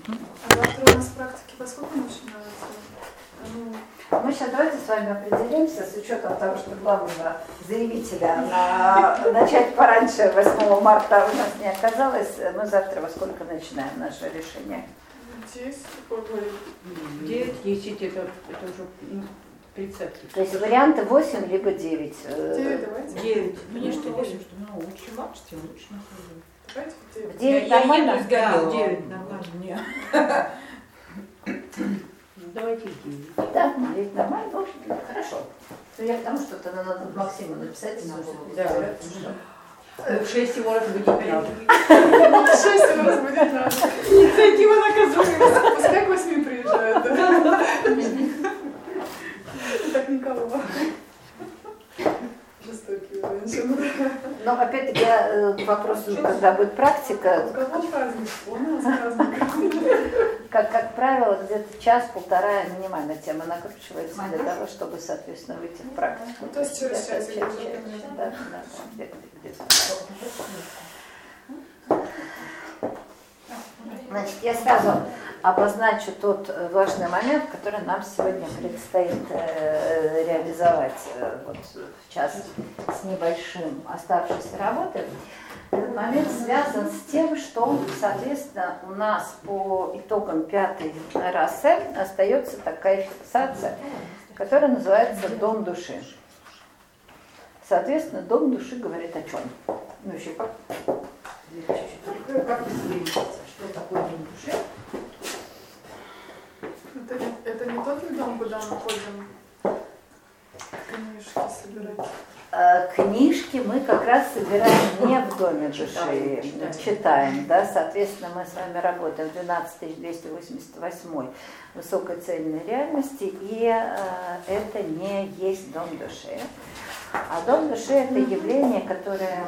А завтра у нас практики во сколько начинаются? Мы сейчас давайте с вами определимся, с учетом того, что главного заявителя начать пораньше 8 марта у нас не оказалось. Мы завтра во сколько начинаем наше решение? 10, какой говорит? 9, 10, это уже представьте. То есть варианты 8 либо 9. 9 давайте. 9. Мне что 8, что чем лучше, тем лучше находим. Давайте в 9. В 9 нормально? Да, 9 нормально. Нет. Давайте 9. Да, 9 нормально. Ну, хорошо. Ну, я к тому, что это надо Максиму написать. Да. В 6 его разбудить надо. 6 раз будет надо. Инициатива наказуема. Пускай к 8 приезжают, да? Так никого. Жестокие женщины. Но опять-таки к вопросу, когда будет практика, У кого праздник? У нас праздник. как правило, где-то час-полтора минимально тема накручивается для того, чтобы, соответственно, выйти в практику. То есть через час или да, где-то. Значит, я сразу обозначу тот важный момент, который нам сегодня предстоит реализовать вот в час с небольшим оставшейся работы. Этот момент связан с тем, что, соответственно, у нас по итогам 5-й расы остается такая фиксация, которая называется «Дом души». Соответственно, «Дом души» говорит о чем? Ну, еще как что такое «Дом души»? Это не тот ли дом, куда мы ходим книжки собирать? Книжки мы как раз собираем не в Доме души, читаем, да, соответственно, мы с вами работаем в 12288 высокой цельной реальности, и это не есть Дом души. А Дом души — это явление, которое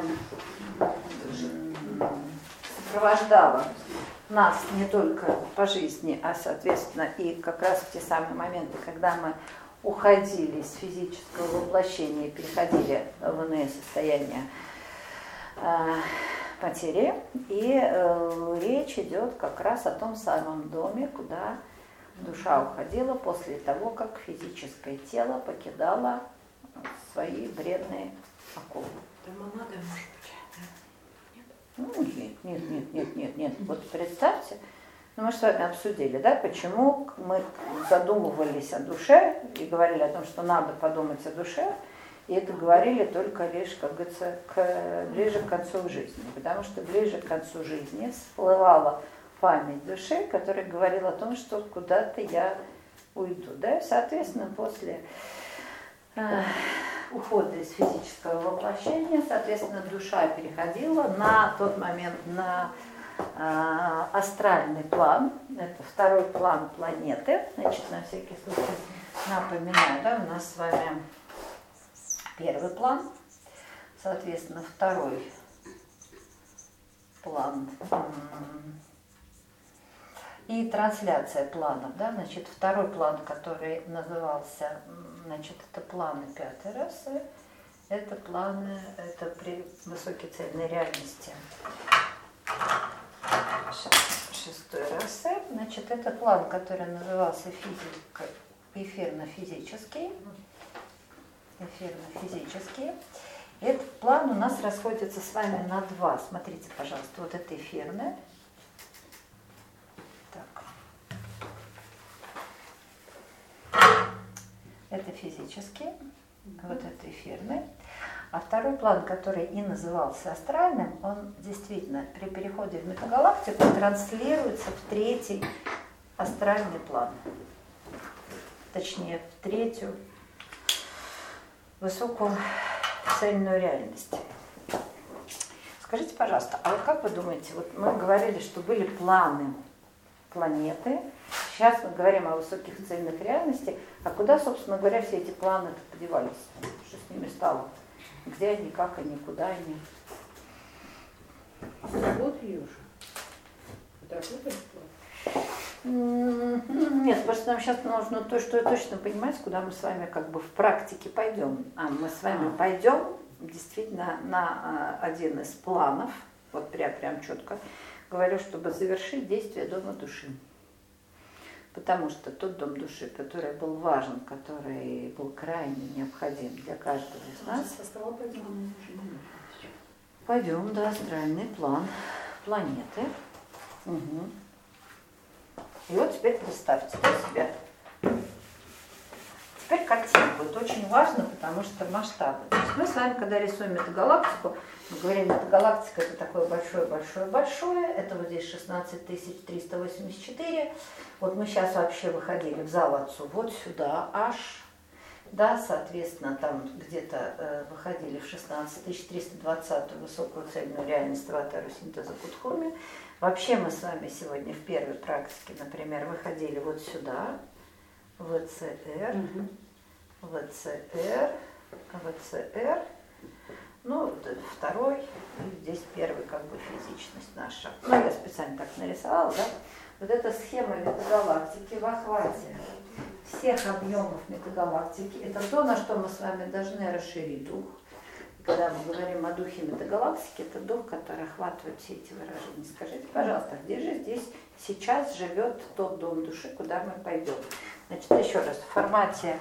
сопровождало нас не только по жизни, а, соответственно, и как раз в те самые моменты, когда мы уходили из физического воплощения и переходили в иные состояния материи. И речь идет как раз о том самом доме, куда душа уходила после того, как физическое тело покидало свои вредные оковы. Там надо, может быть. Ну, нет. Вот представьте, мы с вами обсудили, да, почему мы задумывались о душе и говорили о том, что надо подумать о душе, и это говорили только лишь, как говорится, ближе к концу жизни, потому что ближе к концу жизни всплывала память души, которая говорила о том, что куда-то я уйду, да, соответственно, после ухода из физического воплощения, соответственно, душа переходила на тот момент на астральный план, это второй план планеты, значит, на всякий случай напоминаю, да, у нас с вами первый план, соответственно, второй план и трансляция планов, да, значит, второй план, который назывался, значит, это планы 5-й расы, это планы, это при высокой цельной реальности 6-й расы, значит, это план, который назывался эфирно-физический, этот план у нас расходится с вами на два, смотрите, пожалуйста, вот это эфирное. Это физический, вот это эфирный. А второй план, который и назывался астральным, он действительно при переходе в метагалактику транслируется в 3-й астральный план. Точнее, в 3-ю высокую цельную реальность. Скажите, пожалуйста, а вот как вы думаете, вот мы говорили, что были планы планеты, сейчас мы говорим о высоких цельных реальностях, а куда, собственно говоря, все эти планы-то подевались? Что с ними стало? Где они, как они, куда они? Вот ее же. Нет, просто нам сейчас нужно то, что точно понимать, куда мы с вами как бы в практике пойдем. А мы с вами пойдем действительно на один из планов, вот прям четко, говорю, чтобы завершить действие дома души. Потому что тот дом души, который был важен, который был крайне необходим для каждого из нас. Пойдем, да, астральный план планеты. Угу. И вот теперь представьте себя. Теперь картинку. Это очень важно, потому что масштабы. То есть мы с вами, когда рисуем метагалактику, мы говорим, метагалактика это такое большое-большое-большое. Это вот здесь 16384. Вот мы сейчас вообще выходили в зал отцу вот сюда аж. Да, соответственно, там где-то выходили в 16320 высокую цельную реальность Аватару синтеза Кутхуми. Вообще мы с вами сегодня в первой практике, например, выходили вот сюда, ВЦР, ВЦР, ВЦР, ну, второй, и здесь первый как бы физичность наша. Ну, я специально так нарисовала, да. Вот эта схема метагалактики в охвате всех объемов метагалактики, это то, на что мы с вами должны расширить дух. И когда мы говорим о духе метагалактики, это дух, который охватывает все эти выражения. Скажите, пожалуйста, где же здесь сейчас живет тот дом души, куда мы пойдем? Значит, еще раз, в формате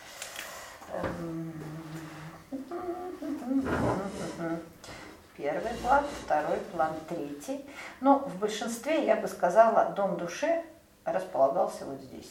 первый план, второй план, третий. Но в большинстве, я бы сказала, дом души располагался вот здесь.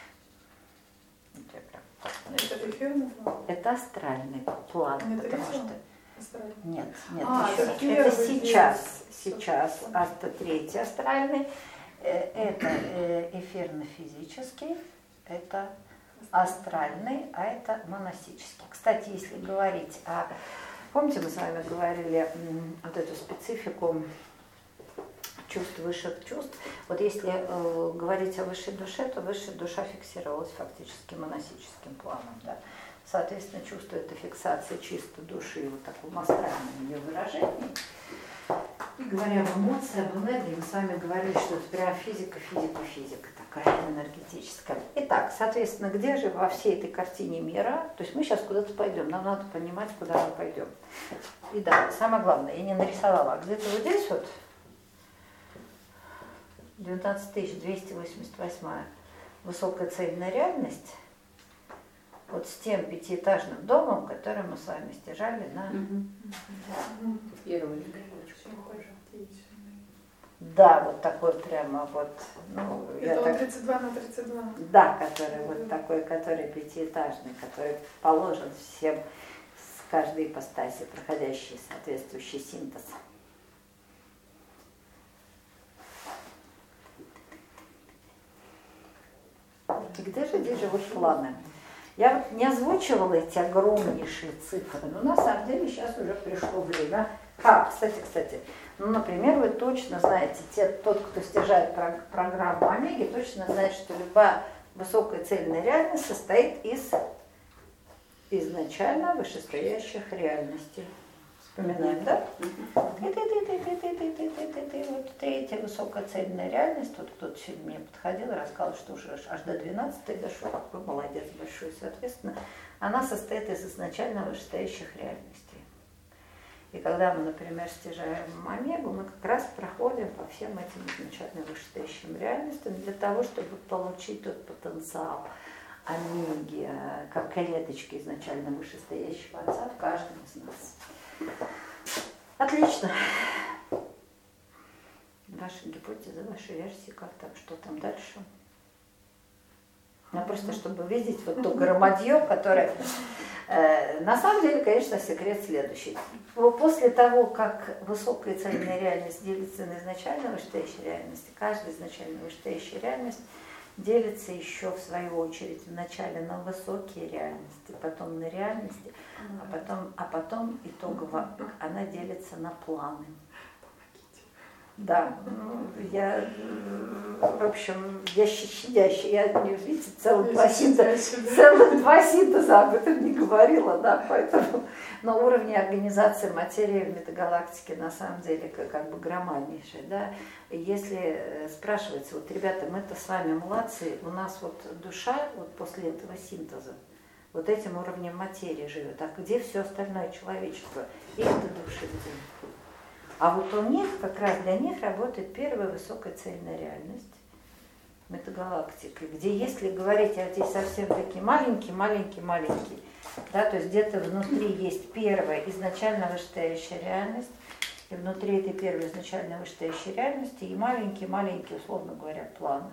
Это эфирный план? Это астральный план, Нет, потому это что... астральный. Нет, еще раз. Это Это сейчас третий астральный, это эфирно-физический, это астральный, а это монастический. Кстати, если говорить о... Помните, мы с вами говорили вот эту специфику чувств, высших чувств. Вот если говорить о высшей душе, то высшая душа фиксировалась фактически монастическим планом. Да? Соответственно, чувство это фиксация чисто души, вот такого астрального ее выражения. И говоря об эмоции, об энергии, мы с вами говорили, что это прям физика такая энергетическая. Итак, соответственно, где же во всей этой картине мира, то есть мы сейчас куда-то пойдем, нам надо понимать, куда мы пойдем. И да, самое главное, я не нарисовала, а где-то вот здесь вот 19288 высокая цельная реальность, вот с тем пятиэтажным домом, который мы с вами стяжали на... Первый. Да, вот такой прямо вот... Ну, это так... 32 на 32. Да, который вот такой, который пятиэтажный, который положен всем с каждой ипостаси, проходящий соответствующий синтез. И где же здесь живут планы? Я вот не озвучивала эти огромнейшие цифры, но на самом деле сейчас уже пришло время. Кстати, ну, например, вы точно знаете, тот, кто стяжает программу Омеги, точно знает, что любая высокая цельная реальность состоит из изначально вышестоящих реальностей. Вспоминаем, да? Вот третья высокая цельная реальность. Тут кто-то сегодня мне подходил и рассказал, что уже аж до 12-й дошел. Какой молодец большой, соответственно. Она состоит из изначально вышестоящих реальностей. И когда мы, например, стяжаем Омегу, мы как раз проходим по всем этим изначально вышестоящим реальностям для того, чтобы получить тот потенциал Омеги, как клеточки изначально вышестоящего Отца в каждом из нас. Отлично. Ваши гипотезы, ваши версии, как так, что там дальше? Ну, просто чтобы видеть вот то громадье, которое... На самом деле, конечно, секрет следующий. После того, как высокая цельная реальность делится на изначально вышестоящие реальности, каждая изначально вышестоящая реальность делится еще в свою очередь вначале на высокие реальности, потом на реальности, а потом итогово она делится на планы. Да, я, в общем, я щадящая, я, видите, целых два синтеза об этом не говорила, да, поэтому на уровне организации материи в метагалактике на самом деле как бы громаднейшая, да. Если спрашивается, вот, ребята, мы-то с вами молодцы, у нас вот душа вот после этого синтеза вот этим уровнем материи живет, а где все остальное человечество? И это души где? А вот у них, как раз для них работает первая высокая цельная реальность, метагалактика, где если говорить о эти совсем такие маленькие, да, то есть где-то внутри есть первая изначально вышестоящая реальность, и внутри этой первой изначально вышестоящей реальности и маленькие, условно говоря, планы.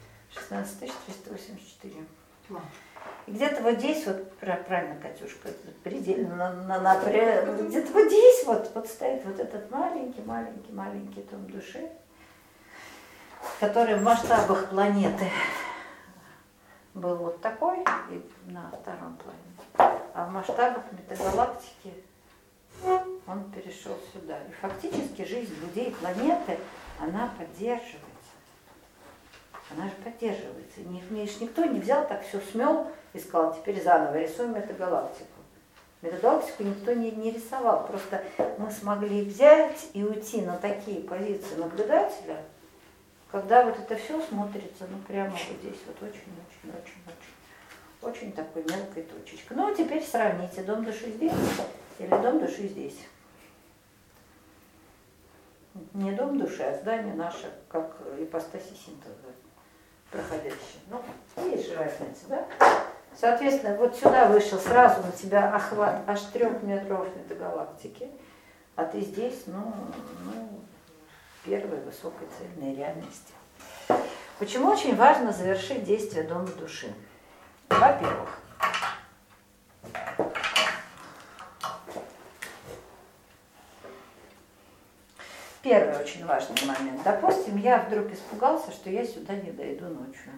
16384. И где-то вот здесь, вот правильно, Катюшка, предельно, где-то вот здесь вот стоит вот этот маленький том души, который в масштабах планеты был вот такой, и на втором плане, а в масштабах метагалактики он перешел сюда. И фактически жизнь людей планеты, она поддерживается. Она же поддерживается. Никто не взял, так все смел и сказал, теперь заново рисуем метагалактику. Метагалактику никто не рисовал. Просто мы смогли взять и уйти на такие позиции наблюдателя, когда вот это все смотрится, ну прямо вот здесь, вот очень такой мелкой точечкой. Ну а теперь сравните дом души здесь или дом души здесь. Не дом души, а здание наше, как ипостаси синтеза проходящее. Ну, есть же разница, да? Соответственно, вот сюда вышел сразу на тебя охват аж 3 метров метагалактики, а ты здесь, первой высокой цельной реальности. Почему очень важно завершить действие дома души? Во-первых, первый очень важный момент. Допустим, я вдруг испугался, что я сюда не дойду ночью.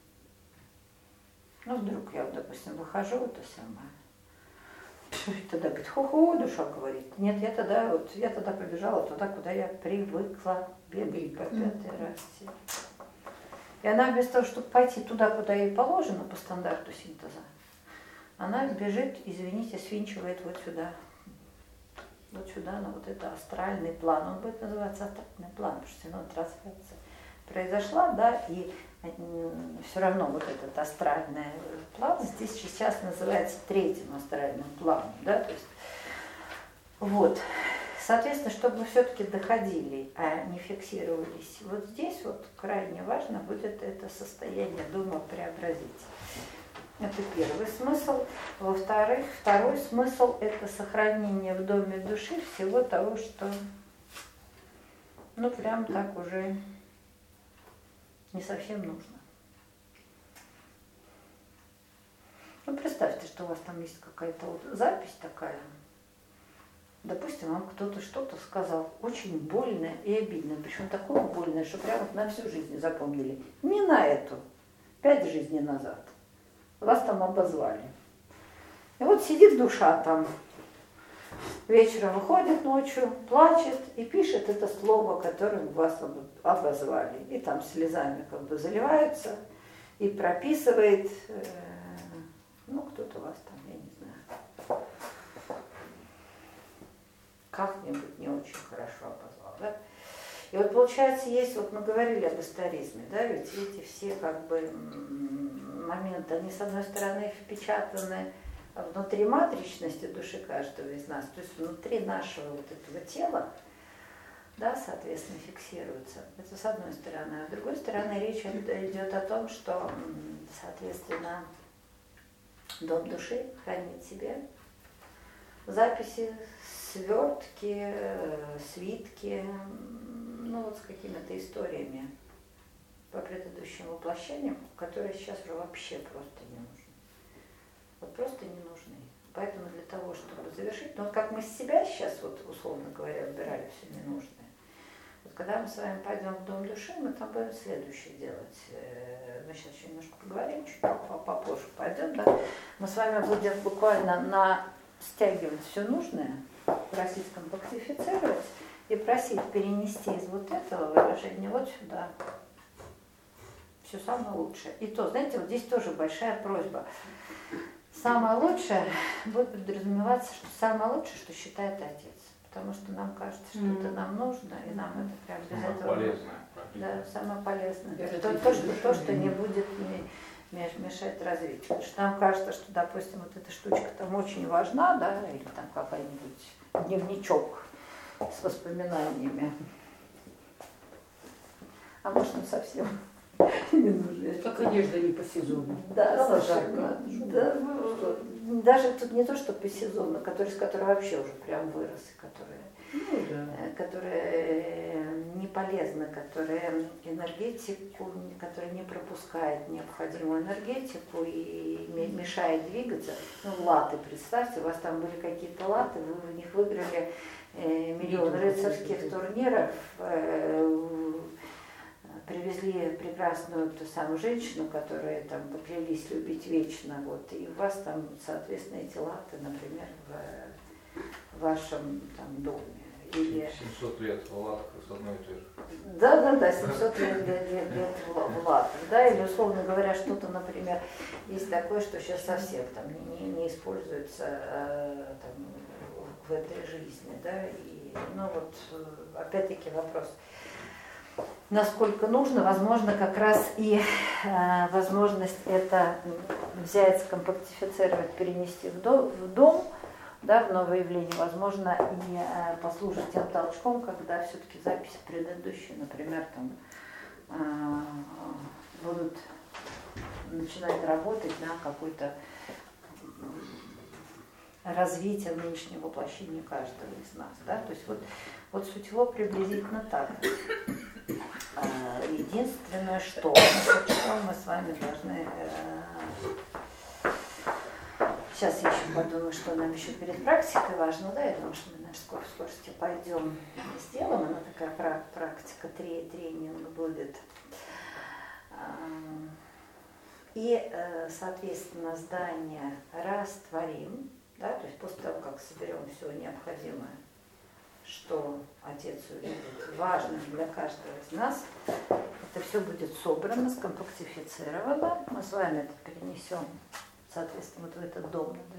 Ну, вдруг я, допустим, выхожу, это самое. И тогда говорит, хо-хо, душа говорит. Нет, я тогда побежала туда, куда я привыкла бегать по 5-й расе. И она вместо того, чтобы пойти туда, куда ей положено по стандарту синтеза, она бежит, извините, свинчивает вот сюда, на вот это астральный план. Он будет называться астральный план, потому что трансляция произошла, да, и все равно вот этот астральный план здесь сейчас называется 3-м астральным планом, да, то есть вот. Соответственно, чтобы мы все-таки доходили, а не фиксировались, вот здесь вот крайне важно будет это состояние дома преобразить. Это первый смысл. Во-вторых, второй смысл – это сохранение в доме души всего того, что, прям так уже не совсем нужно. Представьте, что у вас там есть какая-то вот запись такая. Допустим, вам кто-то что-то сказал очень больное и обидное, причем такое больное, что прямо на всю жизнь запомнили. Не на эту, 5 жизней назад. Вас там обозвали. И вот сидит душа там, вечером выходит ночью, плачет и пишет это слово, которым вас обозвали. И там слезами заливается и прописывает, кто-то вас там, я не знаю, как-нибудь не очень хорошо обозвал, да? И вот получается, есть, вот мы говорили об историзме, да, ведь эти все моменты, они с одной стороны впечатаны внутри матричности души каждого из нас, то есть внутри нашего вот этого тела, да, соответственно, фиксируются. Это с одной стороны. А с другой стороны, речь идет о том, что, соответственно, дом души хранит в себе записи, свертки, свитки, с какими-то историями по предыдущим воплощениям, которые сейчас уже вообще просто не нужны. Вот просто не нужны. Поэтому для того, чтобы завершить, как мы с себя сейчас, условно говоря, убирали все ненужное, когда мы с вами пойдем в дом души, мы там будем следующее делать. Мы сейчас еще немножко поговорим, чуть попозже пойдем, да? Мы с вами будем буквально стягивать все нужное, просить компактифицировать и просить перенести из вот этого выражения вот сюда. Все самое лучшее. И то, знаете, вот здесь тоже большая просьба. Самое лучшее будет подразумеваться, что самое лучшее, что считает отец. Потому что нам кажется, что это нам нужно, и нам это прям без самое этого. Полезное. Да, самое полезное. То, что не будет мешать развитию. Потому что нам кажется, что, допустим, вот эта штучка там очень важна, да, или там какой-нибудь дневничок, с воспоминаниями. А может, он совсем не нужен. Как одежда не по сезону. Да, Стало совершенно. Да, ну, даже тут не то, что по сезону, с которой вообще уже прям вырос, которые не полезны, которые энергетику, которые не пропускают необходимую энергетику и мешает двигаться. Ну, латы, представьте, у вас там были какие-то латы, вы в них выиграли миллион рыцарских турниров, привезли прекрасную ту самую женщину, которую там поклялись любить вечно, вот, и у вас там, соответственно, эти латы, например, в вашем там доме. Или... 700 лет в латках с одной и той же. Да, 700 лет в латах, да, или, условно говоря, что-то, например, есть такое, что сейчас совсем там не используется там, в этой жизни, да, и, ну вот, опять-таки вопрос, насколько нужно, возможно, как раз и возможность это взять, скомпактифицировать, перенести в дом, да, в новое явление, возможно, и послужить тем толчком, когда все-таки записи предыдущие, например, там, будут начинать работать на какое-то развитие внешнего воплощения каждого из нас. Да? То есть вот суть его приблизительно так. Единственное, что мы с вами должны... Сейчас я еще подумаю, что нам еще перед практикой важно, да, я думаю, что мы в скорости пойдем и сделаем, она такая практика, тренинг будет. И, соответственно, здание растворим, да, то есть после того, как соберем все необходимое, что Отец увидит, важно для каждого из нас, это все будет собрано, скомпактифицировано, мы с вами это перенесем, соответственно, вот в этот дом на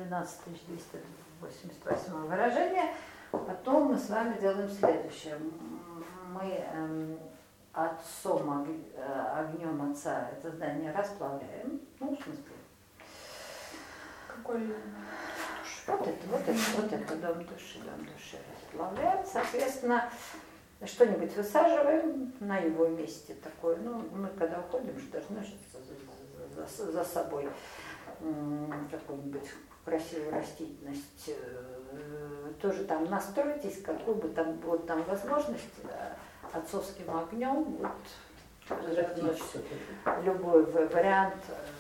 12288 выражение. Потом мы с вами делаем следующее. Мы отцом, огнем отца это здание расплавляем. Ну, в смысле. Какой? Вот это дом души расплавляем. Соответственно, что-нибудь высаживаем на его месте такое. Ну, мы когда уходим, что должны за собой какую-нибудь красивую растительность, тоже там настройтесь, какую бы там вот там возможность отцовским огнем, вот любой вариант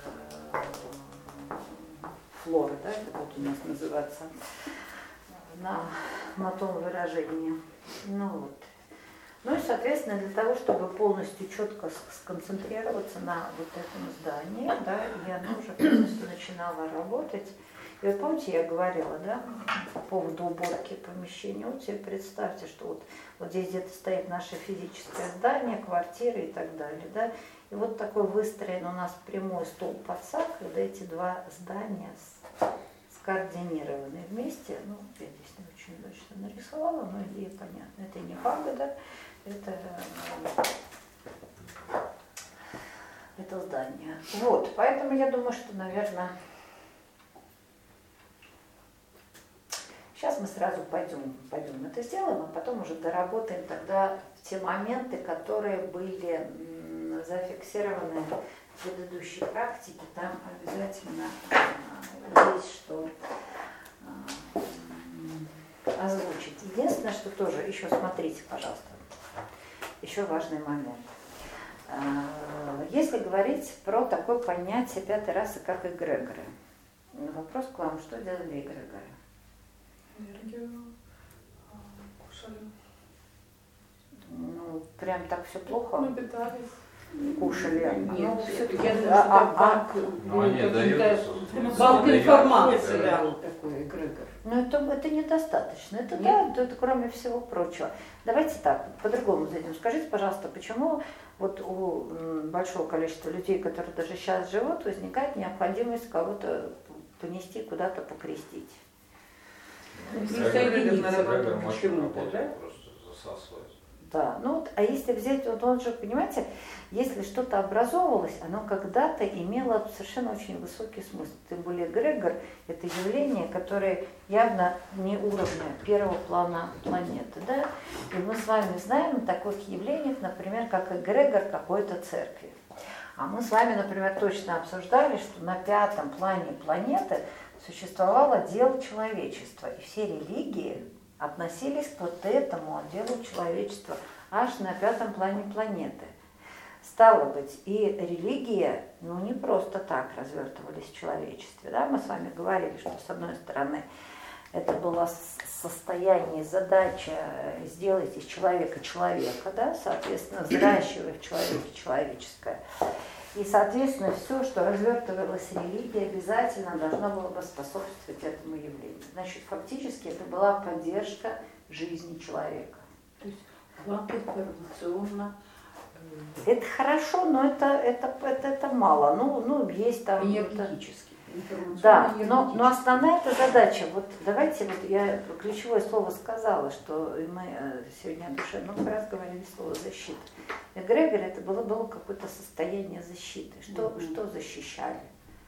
флоры, да, это будет у нас называться на том выражении. Ну вот. Ну и, соответственно, для того, чтобы полностью четко сконцентрироваться на вот этом здании, да, и оно уже полностью начинало работать. И вот помните, я говорила, да, по поводу уборки помещения. Вот себе представьте, что вот здесь где-то стоит наше физическое здание, квартира и так далее, да. И вот такой выстроен у нас прямой столб отца, когда эти два здания скоординированы вместе. Ну, я здесь не очень точно нарисовала, но идея понятна. Это не пагода. Это здание. Вот, поэтому я думаю, что, наверное, сейчас мы сразу пойдем это сделаем, а потом уже доработаем тогда те моменты, которые были зафиксированы в предыдущей практике. Там обязательно есть что озвучить. Единственное, что тоже, еще смотрите, пожалуйста, еще важный момент. Если говорить про такое понятие пятой расы, как эгрегоры, вопрос к вам, что делали эгрегоры? Энергию кушали. Ну, прям так все плохо? Мы питались. Кушали. Нет, все-таки. я думаю, что Ну, они дают. банк информации, Да. да, такой эгрегор. Но это недостаточно. Это да, это кроме всего прочего. Давайте так, по-другому зайдем. Скажите, пожалуйста, почему вот у большого количества людей, которые даже сейчас живут, возникает необходимость кого-то понести, куда-то покрестить? Присоединиться Эгрегор к мощно чему-то, работает, да? просто засасывает. Да, ну вот, а если взять, вот он же, понимаете, если что-то образовывалось, оно когда-то имело совершенно очень высокий смысл. Тем более эгрегор – это явление, которое явно не уровня первого плана планеты. Да? И мы с вами знаем о таких явлениях, например, как эгрегор какой-то церкви. А мы с вами, например, точно обсуждали, что на пятом плане планеты существовало дело человечества. И все религии относились к вот этому отделу человечества аж на пятом плане планеты. Стало быть, и религия, ну, не просто так развертывались в человечестве. Да? Мы с вами говорили, что, с одной стороны, это было состояние, задача сделать из человека человека, да? Соответственно, взращивая в человеке человеческое. И, соответственно, все, что развертывалась религия, обязательно должно было бы способствовать этому явлению. Значит, фактически это была поддержка жизни человека. То есть информационно. Это хорошо, но это мало. Ну, есть там... Энергетически. Да, но основная эта задача, вот давайте, вот я ключевое слово сказала, что мы сегодня о душе много раз говорили слово защита. Эгрегор это было какое-то состояние защиты. Что защищали?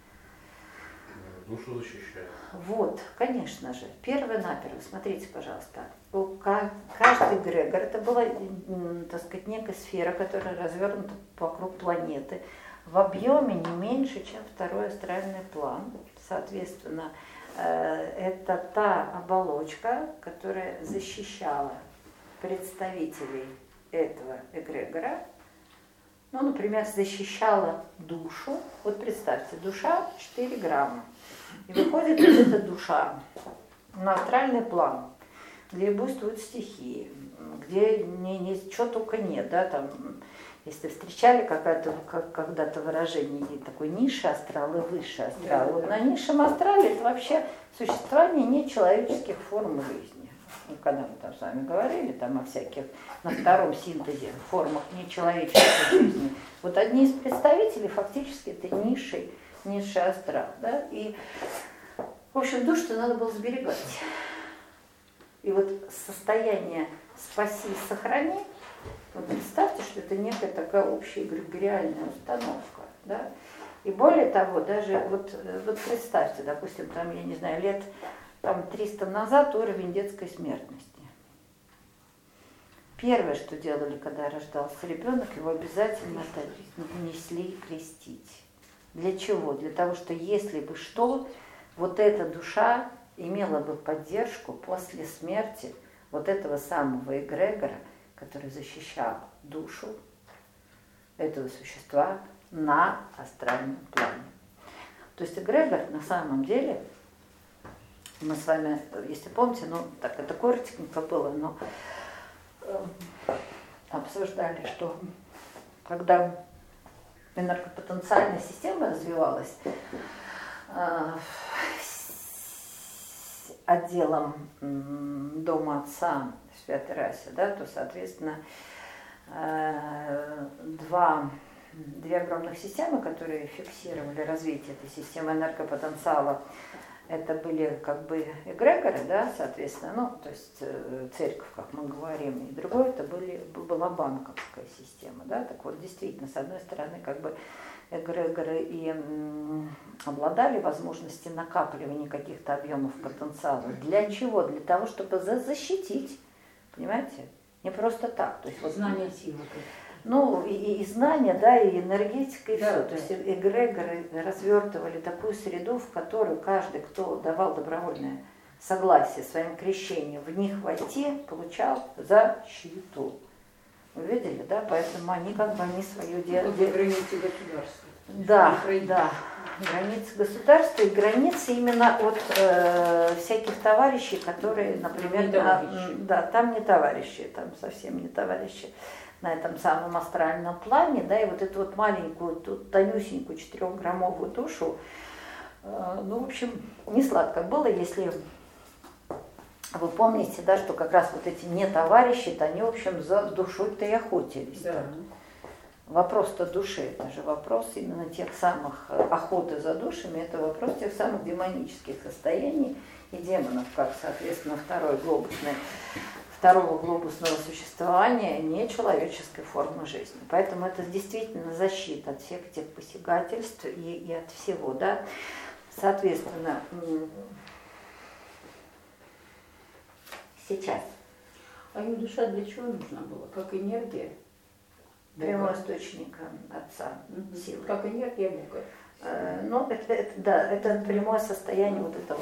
Душу защищает. Вот, конечно же. Первое-наперво, смотрите, пожалуйста, каждый эгрегор, это была, так сказать, некая сфера, которая развернута вокруг планеты, в объеме не меньше, чем второй астральный план. Соответственно, это та оболочка, которая защищала представителей этого эгрегора. Ну, например, защищала душу. Вот представьте, душа 4 грамма. И выходит вот эта душа на астральный план, где буйствуют стихии, где чего только нет, да, там... Если встречали когда-то выражение такой низший астрал и высший астрал, да, вот на низшем астрале это вообще существование нечеловеческих форм жизни. Ну, когда мы там с вами говорили там о всяких на втором синтезе формах нечеловеческой жизни, вот одни из представителей фактически это низший астрал. Да? И, в общем, душу-то надо было сберегать. И вот состояние «спаси и сохрани», вот представьте, что это некая такая общая эгрегориальная установка, да? И более того, даже вот представьте, допустим, там, я не знаю, лет там 300 назад уровень детской смертности. Первое, что делали, когда рождался ребенок, его обязательно несли крестить. Для чего? Для того, что если бы что, вот эта душа имела бы поддержку после смерти вот этого самого эгрегора, который защищал душу этого существа на астральном плане. То есть эгрегор на самом деле, мы с вами, если помните, ну так это коротенько было, но обсуждали, что когда энергопотенциальная система развивалась отделом дома отца в Святой Расе, да, то, соответственно, две огромных системы, которые фиксировали развитие этой системы энергопотенциала, это были как бы эгрегоры, да, соответственно, ну, то есть церковь, как мы говорим, и другое это была банковская система, да, так вот, действительно, с одной стороны, как бы эгрегоры и обладали возможностью накапливания каких-то объемов потенциала. Для чего? Для того, чтобы защитить, понимаете? Не просто так. То есть, вот, знание силы. Ну, и знания, да, и энергетика, и да, все. Да. То есть эгрегоры развертывали такую среду, в которую каждый, кто давал добровольное согласие своим крещением в них войти, получал защиту. Вы видели, да? Поэтому они как бы свое дело. Границы государства. Да, да. Границы государства и границы именно от всяких товарищей, которые, например, там не товарищи, там совсем не товарищи на этом самом астральном плане, да, и вот эту вот маленькую, тут тонюсенькую 4-граммовую душу, ну, в общем, не сладко было, если вы помните, да, что как раз вот эти не товарищи-то, они, в общем, за душой-то и охотились. Да. Вопрос-то души, это же вопрос именно тех самых охоты за душами, это вопрос тех самых демонических состояний и демонов, как, соответственно, второго глобусного существования нечеловеческой формы жизни. Поэтому это действительно защита от всех этих посягательств и от всего, да. Соответственно, сейчас. А им душа для чего нужна была? Как энергия? Прямой источник Отца, силы. Как энергия Бога. Ну, это прямое состояние вот этого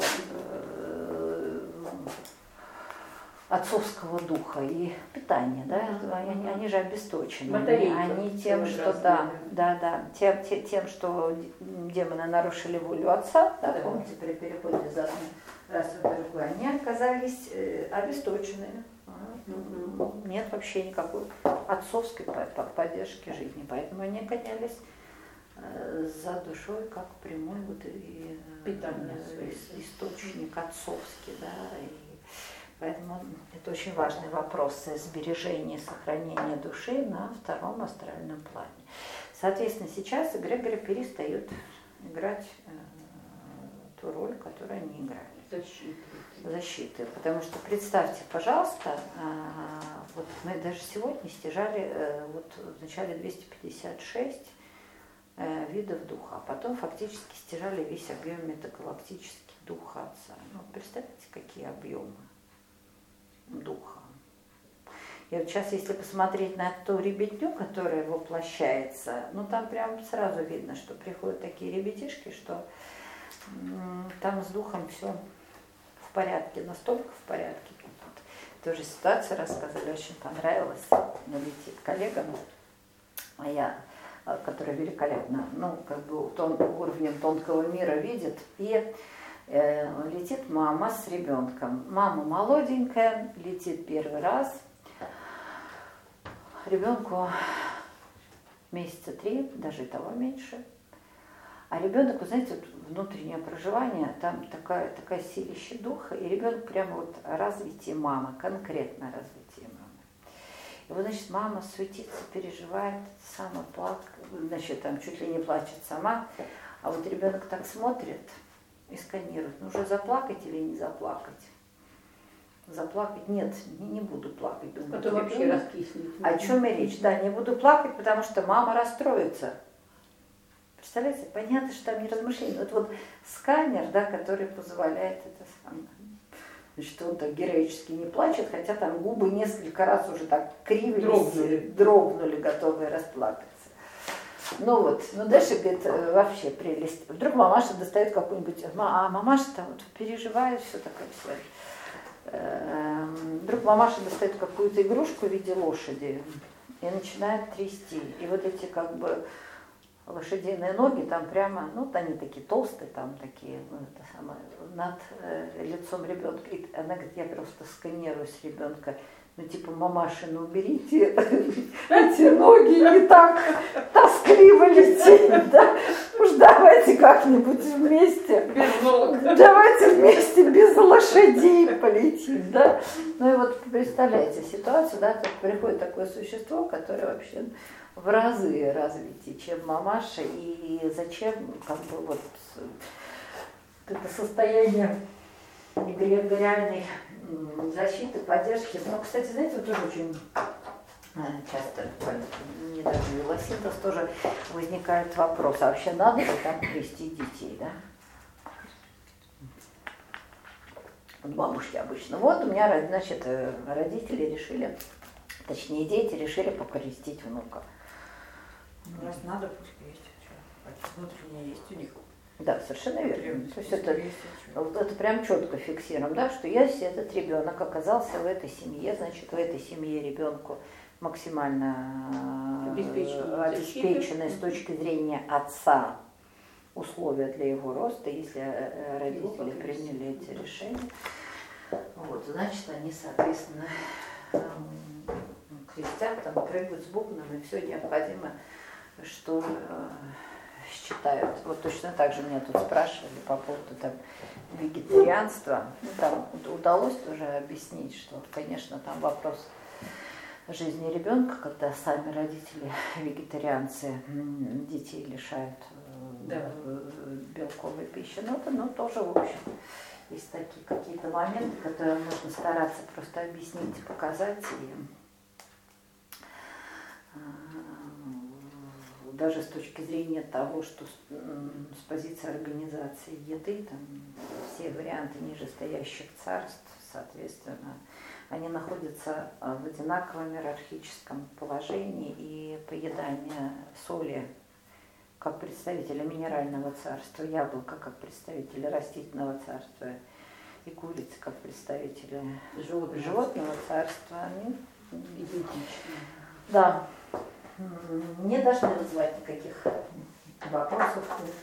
отцовского духа и питания, да, они же обесточены. Батарейка. Они тем, что тем, что демоны нарушили волю Отца, да, помните, при переходе из одной расы в другую, они оказались обесточенными. Нет вообще никакой отцовской поддержки жизни, поэтому они гонялись за душой как прямой вот и источник отцовский, да, и поэтому это очень важный вопрос сбережения и сохранения души на втором астральном плане. Соответственно, сейчас эгрегоры перестают играть ту роль, которую они играли. Защиты. Потому что представьте, пожалуйста, вот мы даже сегодня стяжали вот в начале 256 видов духа, а потом фактически стяжали весь объем метагалактических духа Отца. Ну, представьте, какие объемы духа. И вот сейчас, если посмотреть на ту ребятню, которая воплощается, ну там прям сразу видно, что приходят такие ребятишки, что там с духом все в порядке, настолько в порядке. Тоже ситуацию рассказывали, очень понравилось. Летит коллега моя, которая великолепно, ну, как бы уровнем тонкого мира видит, и летит мама с ребенком. Мама молоденькая, летит первый раз. Ребенку месяца 3, даже и того меньше. А ребенок, вы знаете, вот внутреннее проживание, там такая силища духа, и ребенок прямо вот развитие мамы, конкретно развитие мамы. И вот, значит, мама суетится, переживает, сама плакает, значит, там чуть ли не плачет сама, а вот ребенок так смотрит и сканирует, ну уже заплакать или не заплакать? Заплакать? Нет, не буду плакать. Думаю, потом вообще раскиснет. О чем и речь? Да, не буду плакать, потому что мама расстроится. Представляете, понятно, что там не размышления. Вот сканер, да, который позволяет это самое. Значит, он так героически не плачет, хотя там губы несколько раз уже так кривились, дрогнули, готовые расплакаться. Ну вот, ну дальше, говорит, вообще прелесть. Вдруг мамаша достает какую-нибудь, а мамаша там вот переживает, все такое все. Вдруг мамаша достает какую-то игрушку в виде лошади и начинает трясти. И вот эти как бы лошадиные ноги там прямо, ну они такие толстые, там такие, ну, это самое, над лицом ребенка. И она говорит, я просто сканирую с ребенка. Ну, типа, мамаша, ну уберите эти ноги, не так тоскливо лететь, да? Уж давайте как-нибудь вместе. Без ног. Давайте вместе без лошадей полетим, да? Ну и вот представляете ситуацию, да, тут приходит такое существо, которое вообще в разы развитие, чем мамаша, и зачем, как бы, вот это состояние эгрегориальной защиты, поддержки. Но, кстати, знаете, вот тоже очень часто, недавно велосинтез тоже возникает вопрос, а вообще надо ли там крестить детей, да? Вот бабушки обычно. Вот у меня, значит, родители решили, точнее дети решили покрестить внука. Ну, раз надо, пусть есть. Внутреннее есть у них. Да, совершенно верно. То есть это прям четко фиксируем, да, что если этот ребенок оказался в этой семье, значит, в этой семье ребенку максимально обеспеченные с точки зрения отца условия для его роста, если родители приняли эти решения, вот, значит, они, соответственно, крестят, там, прыгают с бубном, и все необходимо, что считают. Вот точно так же меня тут спрашивали по поводу там вегетарианства. Ну, там удалось тоже объяснить, что, конечно, там вопрос жизни ребенка, когда сами родители вегетарианцы детей лишают белковой пищи. Но это, ну, тоже, в общем, есть такие какие-то моменты, которые нужно стараться просто объяснить, показать. И даже с точки зрения того, что с позиции организации еды, там, все варианты нижестоящих царств, соответственно, они находятся в одинаковом иерархическом положении, и поедание соли как представителя минерального царства, яблоко как представителя растительного царства и курицы как представители животного царства, они идентичны. Да, не должны вызывать никаких вопросов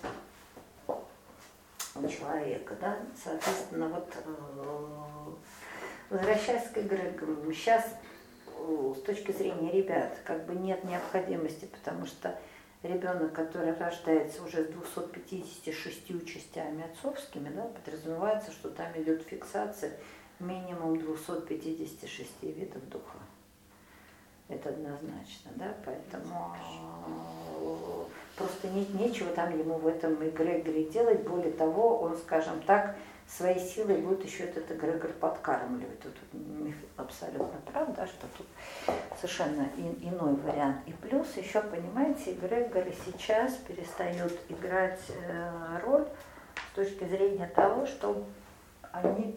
у человека, да, соответственно, вот возвращаясь к эгрегорам, сейчас с точки зрения ребят как бы нет необходимости, потому что ребенок, который рождается уже с 256 частями отцовскими, да, подразумевается, что там идет фиксация минимум 256 видов духа. Это однозначно, да, поэтому просто нечего там ему в этом эгрегоре делать. Более того, он, скажем так, своей силой будет еще этот эгрегор подкармливать. Тут Михаил абсолютно прав, да, что тут совершенно иной вариант. И плюс еще, понимаете, эгрегоры сейчас перестают играть роль с точки зрения того, что они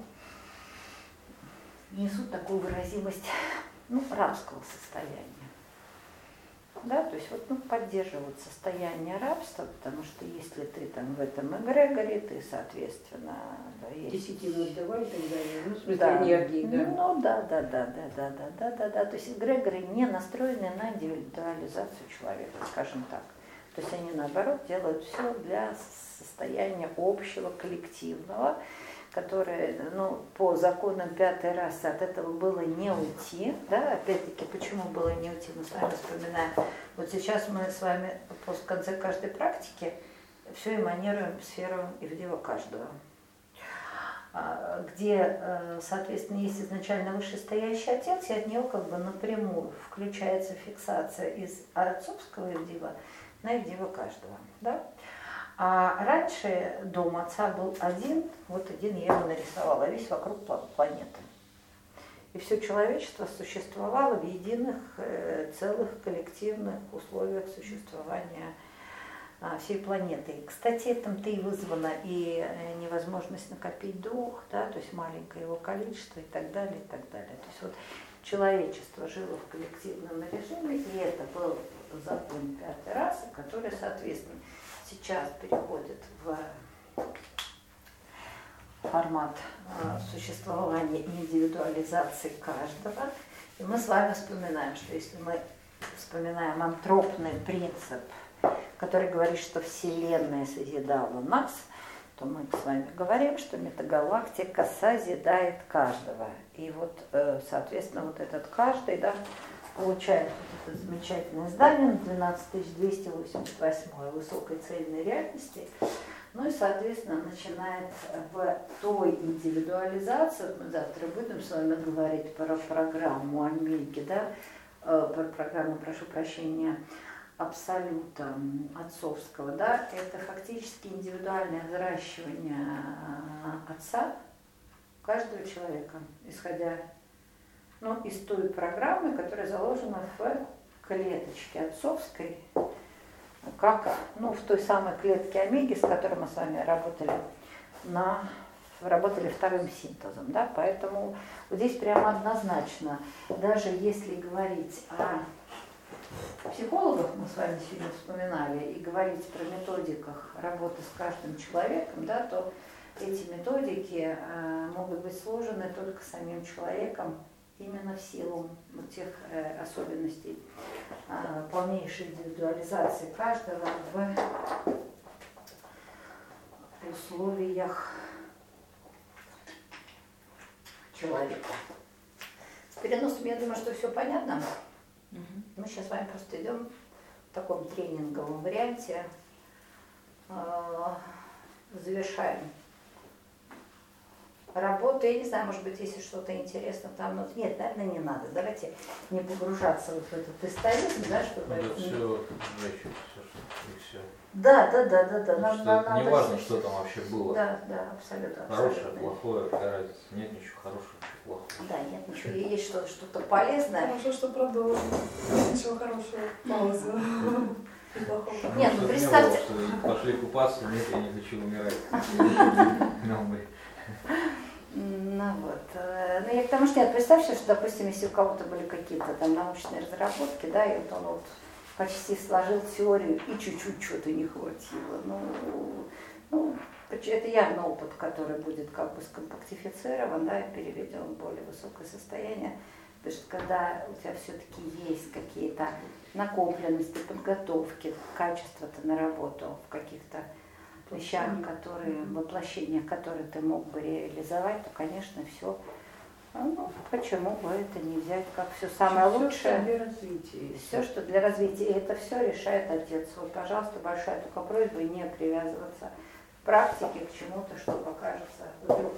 несут такую выразимость рабского состояния. Да, то есть вот, поддерживают состояние рабства, потому что если ты там в этом эгрегоре, ты, соответственно, да, есть... Десятину отдавай и так далее. Ну, в смысле Да. энергии, да. Ну да. То есть эгрегоры не настроены на индивидуализацию человека, скажем так. То есть они, наоборот, делают все для состояния общего, коллективного, которое, по законам пятой расы от этого было не уйти, да, опять-таки, почему было не уйти, мы с вами вспоминаем, вот сейчас мы с вами в конце каждой практики все эманируем в сферу Ивдева каждого, где, соответственно, есть изначально вышестоящий отец, и от него как бы напрямую включается фиксация из отцовского Ивдева на Ивдева каждого, да. А раньше дом отца был один, вот один я его нарисовала, весь вокруг планеты. И все человечество существовало в единых, целых, коллективных условиях существования всей планеты. И, кстати, этим-то и вызвана и невозможность накопить дух, да, то есть маленькое его количество и так далее, и так далее. То есть вот человечество жило в коллективном режиме, и это был закон пятой расы, который, соответственно, сейчас переходит в формат существования и индивидуализации каждого. И мы с вами вспоминаем, что если мы вспоминаем антропный принцип, который говорит, что Вселенная созидала нас, то мы с вами говорим, что метагалактика созидает каждого. И вот, соответственно, вот этот каждый, да, получает вот это замечательное здание на 12288 высокой цельной реальности, ну и, соответственно, начинает в той индивидуализации, вот мы завтра будем с вами говорить про программу Омеги, да, про программу, прошу прощения, абсолюта отцовского, да, это фактически индивидуальное взращивание отца каждого человека, исходя из той программы, которая заложена в клеточке отцовской, как, в той самой клетке омеги, с которой мы с вами работали вторым синтезом, да, поэтому вот здесь прямо однозначно, даже если говорить о психологах, мы с вами сегодня вспоминали, и говорить про методиках работы с каждым человеком, да, то эти методики могут быть сложены только самим человеком, именно в силу вот тех особенностей полнейшей индивидуализации каждого в условиях человека. С переносом, я думаю, что все понятно. Мы сейчас с вами просто идем в таком тренинговом варианте, завершаем работу, я не знаю, может быть, если что-то интересно там, но нет, наверное, не надо. Давайте не погружаться вот в этот историзм, да, чтобы... Надо все сжечь, все, и все. Да. Не важно, что там вообще было. Да, абсолютно. Хорошее, абсолютно. плохое, какая разница. Нет ничего хорошего, ничего плохого. Да, нет ничего, есть что-то полезное. Хорошо, что продолжим. Ничего хорошего. Пауза. Нет, ну Чтобы представьте... не было, что пошли купаться, нет, я не хочу умирать. Ну вот. Ну я к тому, что нет, представьте, что, допустим, если у кого-то были какие-то там научные разработки, да, и вот он вот почти сложил теорию, и чуть-чуть что-то не хватило. Ну, это явно опыт, который будет как бы скомпактифицирован, да, и переведен в более высокое состояние. Потому что когда у тебя все-таки есть какие-то накопленности, подготовки, качество-то на работу в каких-то вещах, которые, воплощениях, которые ты мог бы реализовать, то, конечно, все, ну, почему бы это не взять как все самое лучшее. Для развития. Все, что для развития. И это все решает отец. Вот, пожалуйста, большая только просьба не привязываться в практике к чему-то, что покажется вдруг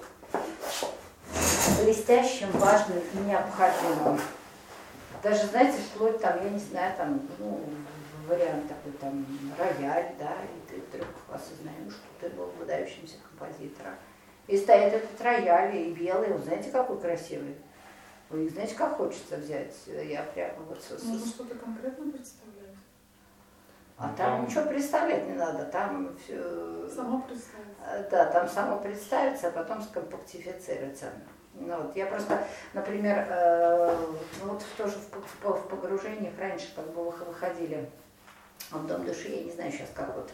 блестящим, важным и необходимым. Даже, знаете, вплоть там, я не знаю, там, ну, вариант такой там рояль, да, и ты вдруг осознаешь, что ты был выдающимся композитором. И стоит этот рояль, и белый, вы знаете, какой красивый. Вы знаете, как хочется взять? Я прямо вот... Можно что-то конкретно представлять? А там ничего представлять не надо, там все... Само представить. Да, там само представится, а потом скомпактифицируется. Ну, вот, я просто, например, ну, вот тоже в погружениях раньше как бы выходили в Дом души, я не знаю сейчас как вот,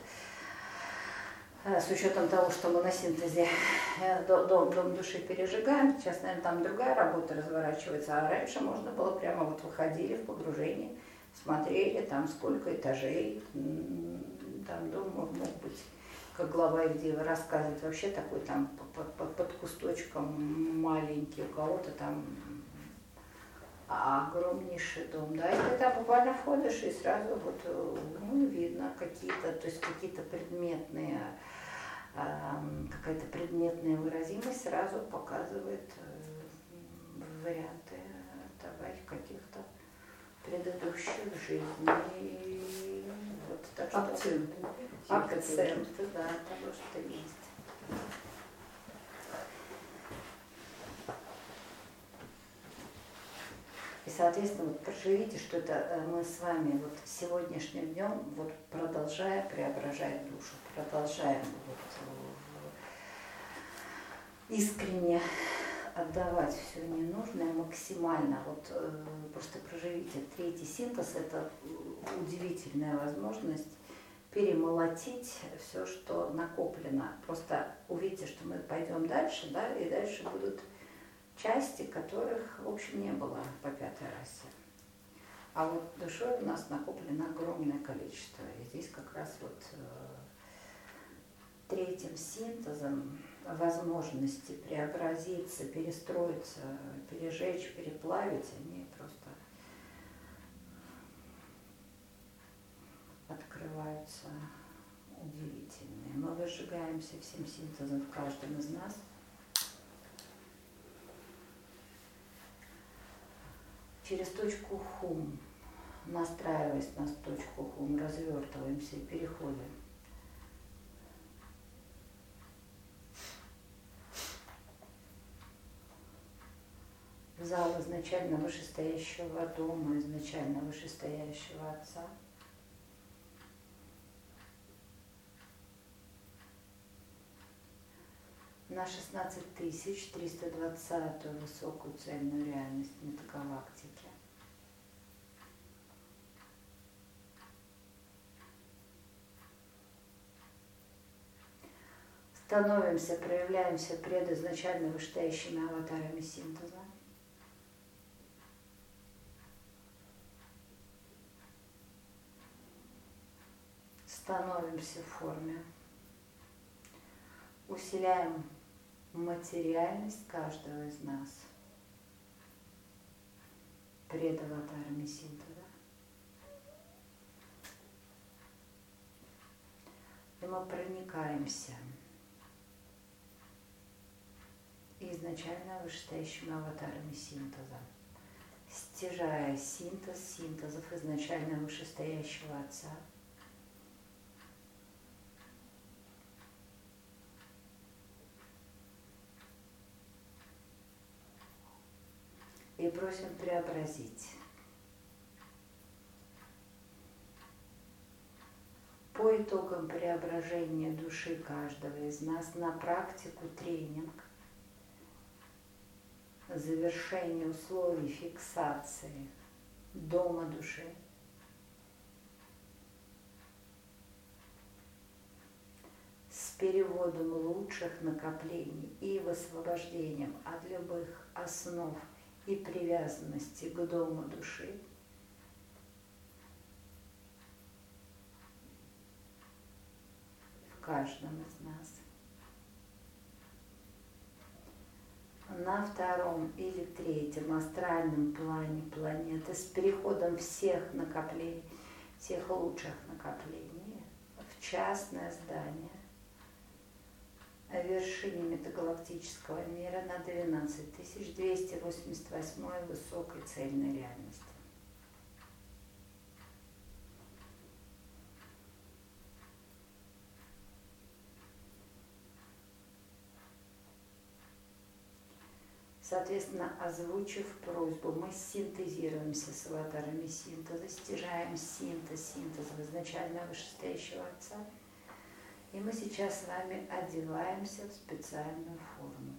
с учетом того, что мы на синтезе дом души пережигаем, сейчас, наверное, там другая работа разворачивается, а раньше можно было прямо вот выходили в погружение, смотрели, там сколько этажей, там дом мог быть, как глава Ивдеева рассказывает, вообще такой там под кусточком маленький, у кого-то там огромнейший дом, да, и ты там буквально входишь и сразу вот, ну, видно какие-то, то есть какие-то предметные, какая-то предметная выразимость сразу показывает варианты каких-то предыдущих жизней. Вот, так что акценты, да, того, что есть. И, соответственно, вот проживите, что это мы с вами вот сегодняшним днем вот продолжаем преображать душу, продолжаем вот искренне отдавать все ненужное максимально. Вот просто проживите. Третий синтез – это удивительная возможность перемолотить все, что накоплено. Просто увидите, что мы пойдем дальше, да, и дальше будут части, которых, в общем, не было по пятой расе. А вот душой у нас накоплено огромное количество. И здесь как раз вот третьим синтезом возможности преобразиться, перестроиться, пережечь, переплавить, они просто открываются удивительные. Мы выжигаемся всем синтезом в каждом из нас. Через точку хум, настраиваясь на точку хум, развертываемся и переходим. В зал изначально вышестоящего дома, изначально вышестоящего Отца. На 16320 высокую цельную реальность метагалактики. Становимся, проявляемся пред изначально вышестоящими аватарами синтеза. Становимся в форме. Усиляем материальность каждого из нас пред аватарами синтеза. И мы проникаемся из изначально вышестоящими аватарами синтеза, стяжая синтез синтезов изначально вышестоящего Отца, и просим преобразить по итогам преображения души каждого из нас на практику тренинг, завершение условий фиксации дома души, с переводом лучших накоплений и высвобождением от любых основ и привязанности к дому души, в каждом из нас. На втором или третьем астральном плане планеты с переходом всех накоплений, всех лучших накоплений в частное здание о вершине метагалактического мира на 12288 высокой цельной реальности. Соответственно, озвучив просьбу, мы синтезируемся с аватарами синтеза, стяжаем синтеза изначально вышестоящего Отца. И мы сейчас с вами одеваемся в специальную форму.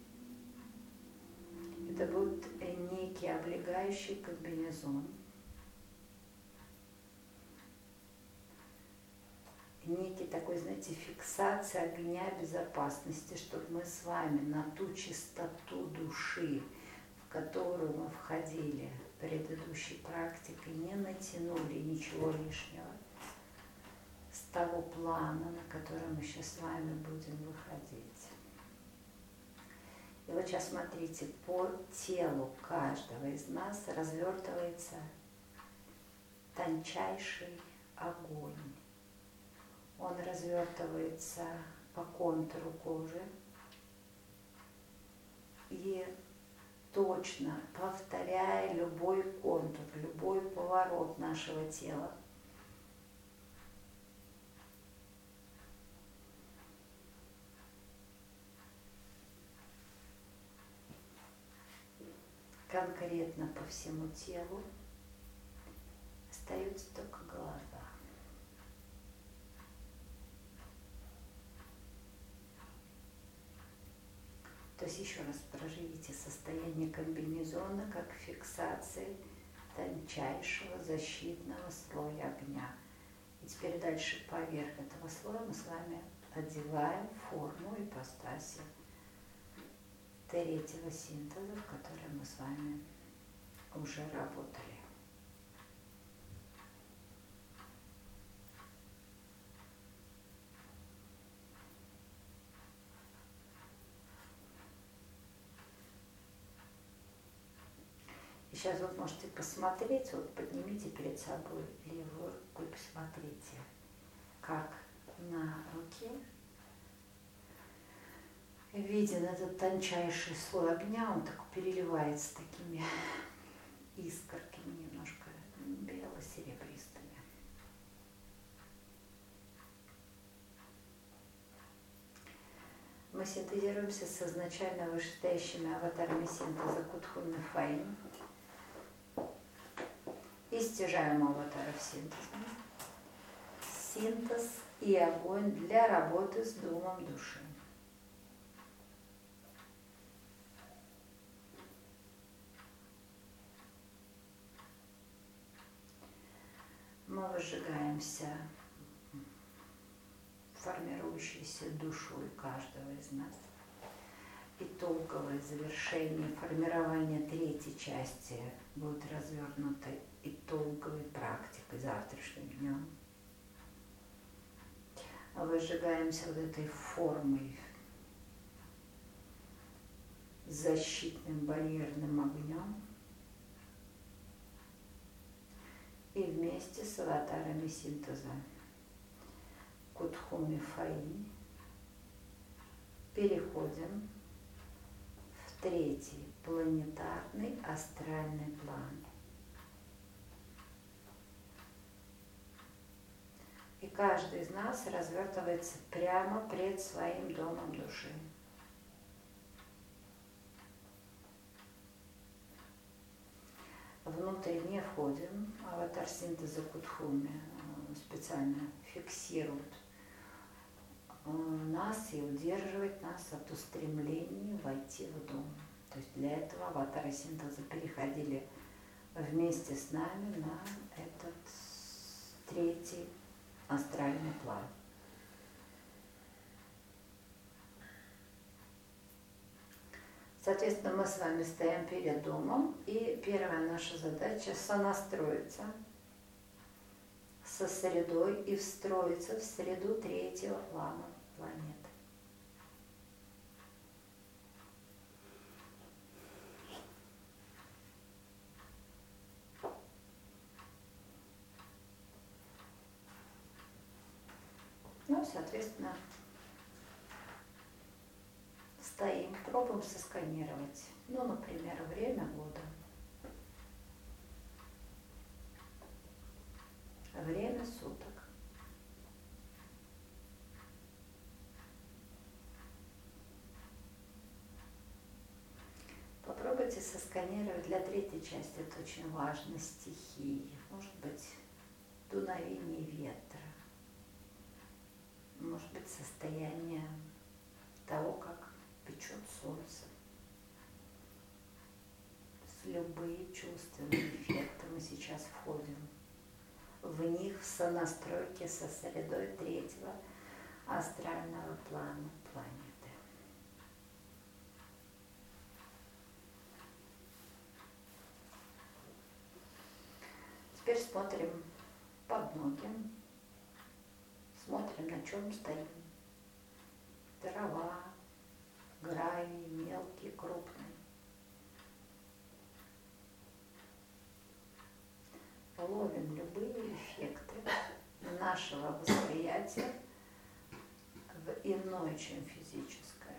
Это будет некий облегающий комбинезон, некий такой, знаете, фиксация огня безопасности, чтобы мы с вами на ту чистоту души, в которую мы входили предыдущей практикой, не натянули ничего лишнего с того плана, на который мы сейчас с вами будем выходить. И вот сейчас смотрите, по телу каждого из нас развертывается тончайший огонь. Он развертывается по контуру кожи и точно повторяя любой контур, любой поворот нашего тела. Конкретно по всему телу остаются только глаза. То есть еще раз проживите состояние комбинезона как фиксации тончайшего защитного слоя огня. И теперь дальше поверх этого слоя мы с вами одеваем форму ипостаси третьего синтеза, в котором мы с вами уже работали. И сейчас вы можете посмотреть, вот поднимите перед собой левую руку и посмотрите, как на руке виден этот тончайший слой огня, он так переливается такими искорками немножко бело-серебристыми. Мы синтезируемся с изначально вышестоящими аватарами синтеза Кутхун и Фаин и стяжаем аватаров синтеза. Синтез и огонь для работы с домом души. Мы выжигаемся формирующейся душой каждого из нас. Итоговое завершение формирования третьей части будет развернуто итоговой практикой завтрашним днем. Выжигаемся вот этой формой, защитным барьерным огнем. И вместе с аватарами синтеза Кутхун и Фаин переходим третий планетарный астральный план. И каждый из нас развертывается прямо пред своим домом души. Внутрь не входим, аватар синтеза Кудхуми специально фиксирует нас и удерживает нас от устремлений войти в дом. То есть для этого аватары синтеза переходили вместе с нами на этот третий астральный план. Соответственно, мы с вами стоим перед домом, и первая наша задача сонастроиться со средой и встроиться в среду третьего плана планеты. Ну, соответственно, стоим, пробуем сосканировать, ну, например, время года, время суток. Попробуйте сосканировать для третьей части, это очень важно, стихии, может быть, дуновение ветра, может быть, состояние того, как печет солнце. С любые чувственные эффекты мы сейчас входим в них в сонастройке со средой третьего астрального плана планеты. Теперь смотрим под ноги, смотрим, на чем стоим. Трава, гравий, мелкий, крупный. Ловим любые эффекты нашего восприятия в иной, чем физическая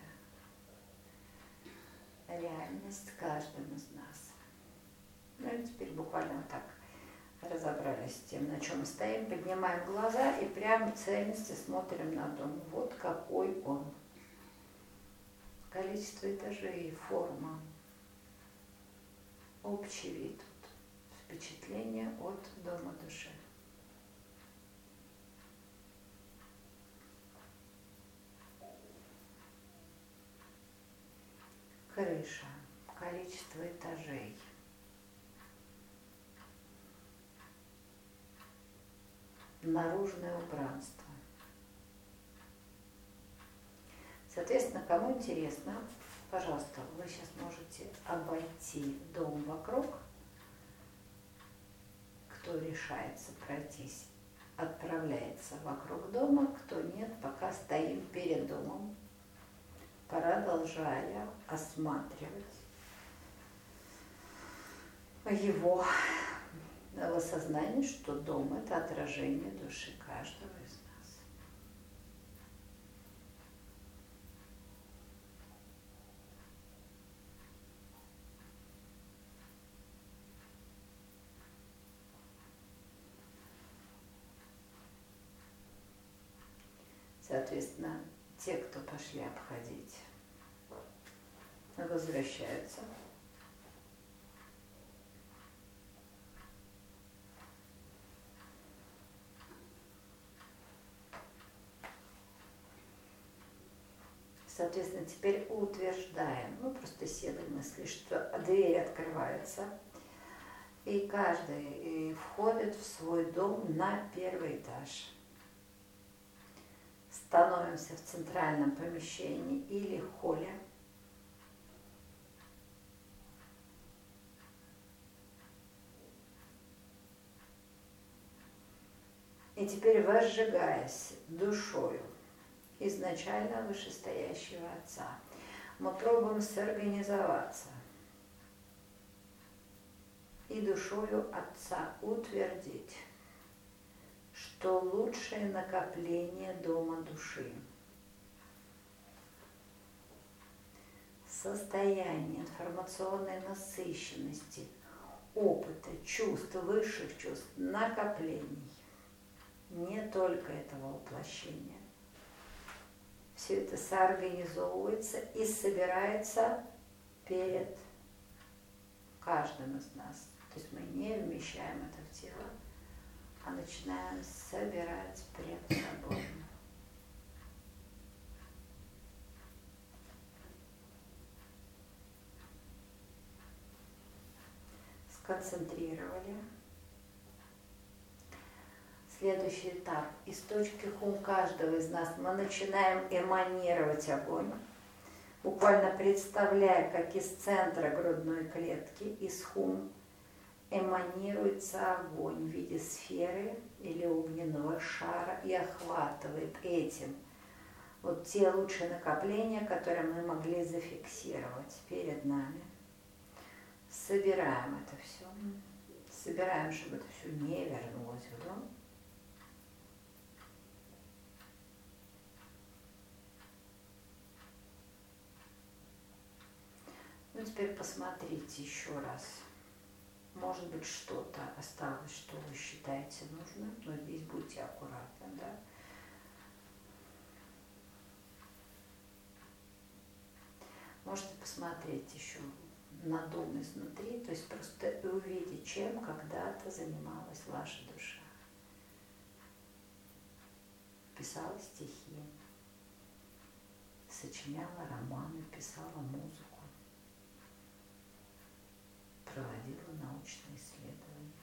реальность каждым из нас. Ну и теперь буквально вот так разобрались с тем, на чем стоим, поднимаем глаза и прямо в цельности смотрим на дом. Вот какой он. Количество этажей, форма, общий вид, впечатление от дома души. Крыша, количество этажей. Наружное убранство. Соответственно, кому интересно, пожалуйста, вы сейчас можете обойти дом вокруг. Кто решается пройтись, отправляется вокруг дома, кто нет, пока стоим перед домом, продолжая осматривать его в осознании, что дом – это отражение души каждого из нас. Соответственно, те, кто пошли обходить, возвращаются. Соответственно, теперь утверждаем, ну просто силой мысли, что двери открываются, и каждый входит в свой дом на первый этаж. Становимся в центральном помещении или холле. И теперь, возжигаясь душою изначально вышестоящего Отца, мы пробуем сорганизоваться и душою Отца утвердить, что лучшее накопление дома души состояние информационной насыщенности, опыта, чувств, высших чувств, накоплений, не только этого воплощения. Все это соорганизовывается и собирается перед каждым из нас. То есть мы не вмещаем это в тело, а начинаем собирать пред собой. Сконцентрировали. Следующий этап. Из точки хум каждого из нас мы начинаем эманировать огонь, буквально представляя, как из центра грудной клетки, из хум, эманируется огонь в виде сферы или огненного шара и охватывает этим вот те лучшие накопления, которые мы могли зафиксировать перед нами. Собираем это все. Собираем, чтобы это все не вернулось в дом. Ну, теперь посмотрите еще раз. Может быть, что-то осталось, что вы считаете нужным, но здесь будьте аккуратны, да? Можете посмотреть еще на дом изнутри, то есть просто увидеть, чем когда-то занималась ваша душа. Писала стихи, сочиняла романы, писала музыку, проводила научные исследования.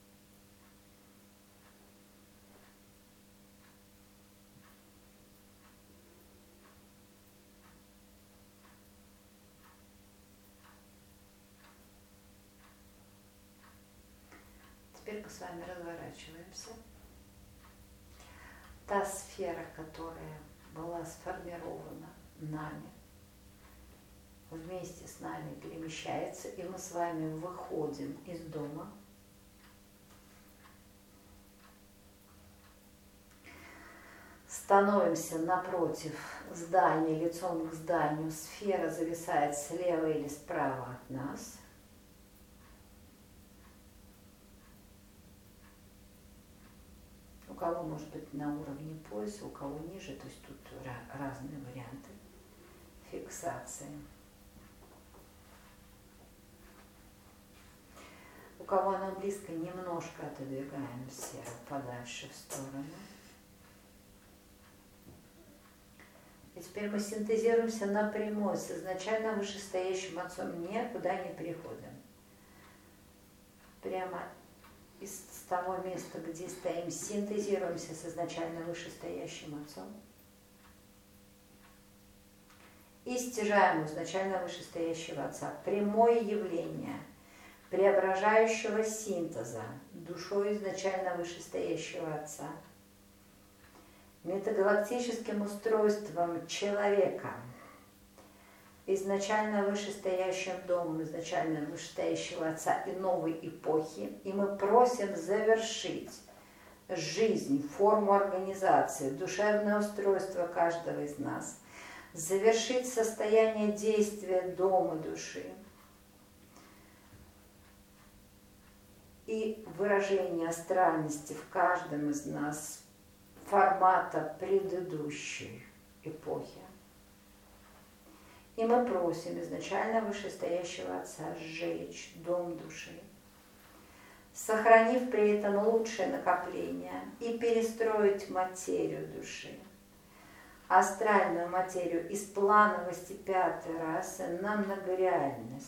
Теперь мы с вами разворачиваемся. Та сфера, которая была сформирована нами, вместе с нами перемещается, и мы с вами выходим из дома. Становимся напротив здания, лицом к зданию. Сфера зависает слева или справа от нас. У кого может быть на уровне пояса, у кого ниже, то есть тут разные варианты фиксации. У кого оно близко, немножко отодвигаем сферу подальше в сторону. И теперь мы синтезируемся напрямую с изначально вышестоящим отцом, никуда не переходим. Прямо из того места, где стоим, синтезируемся с изначально вышестоящим отцом. И стяжаем у изначально вышестоящего отца прямое явление преображающего синтеза душой изначально вышестоящего отца, метагалактическим устройством человека, изначально вышестоящим домом изначально вышестоящего отца и новой эпохи, и мы просим завершить жизнь, форму организации, душевное устройство каждого из нас, завершить состояние действия дома души и выражение астральности в каждом из нас формата предыдущей эпохи. И мы просим изначально вышестоящего Отца сжечь дом души, сохранив при этом лучшее накопление и перестроить материю души, астральную материю из плановости пятой расы на многореальность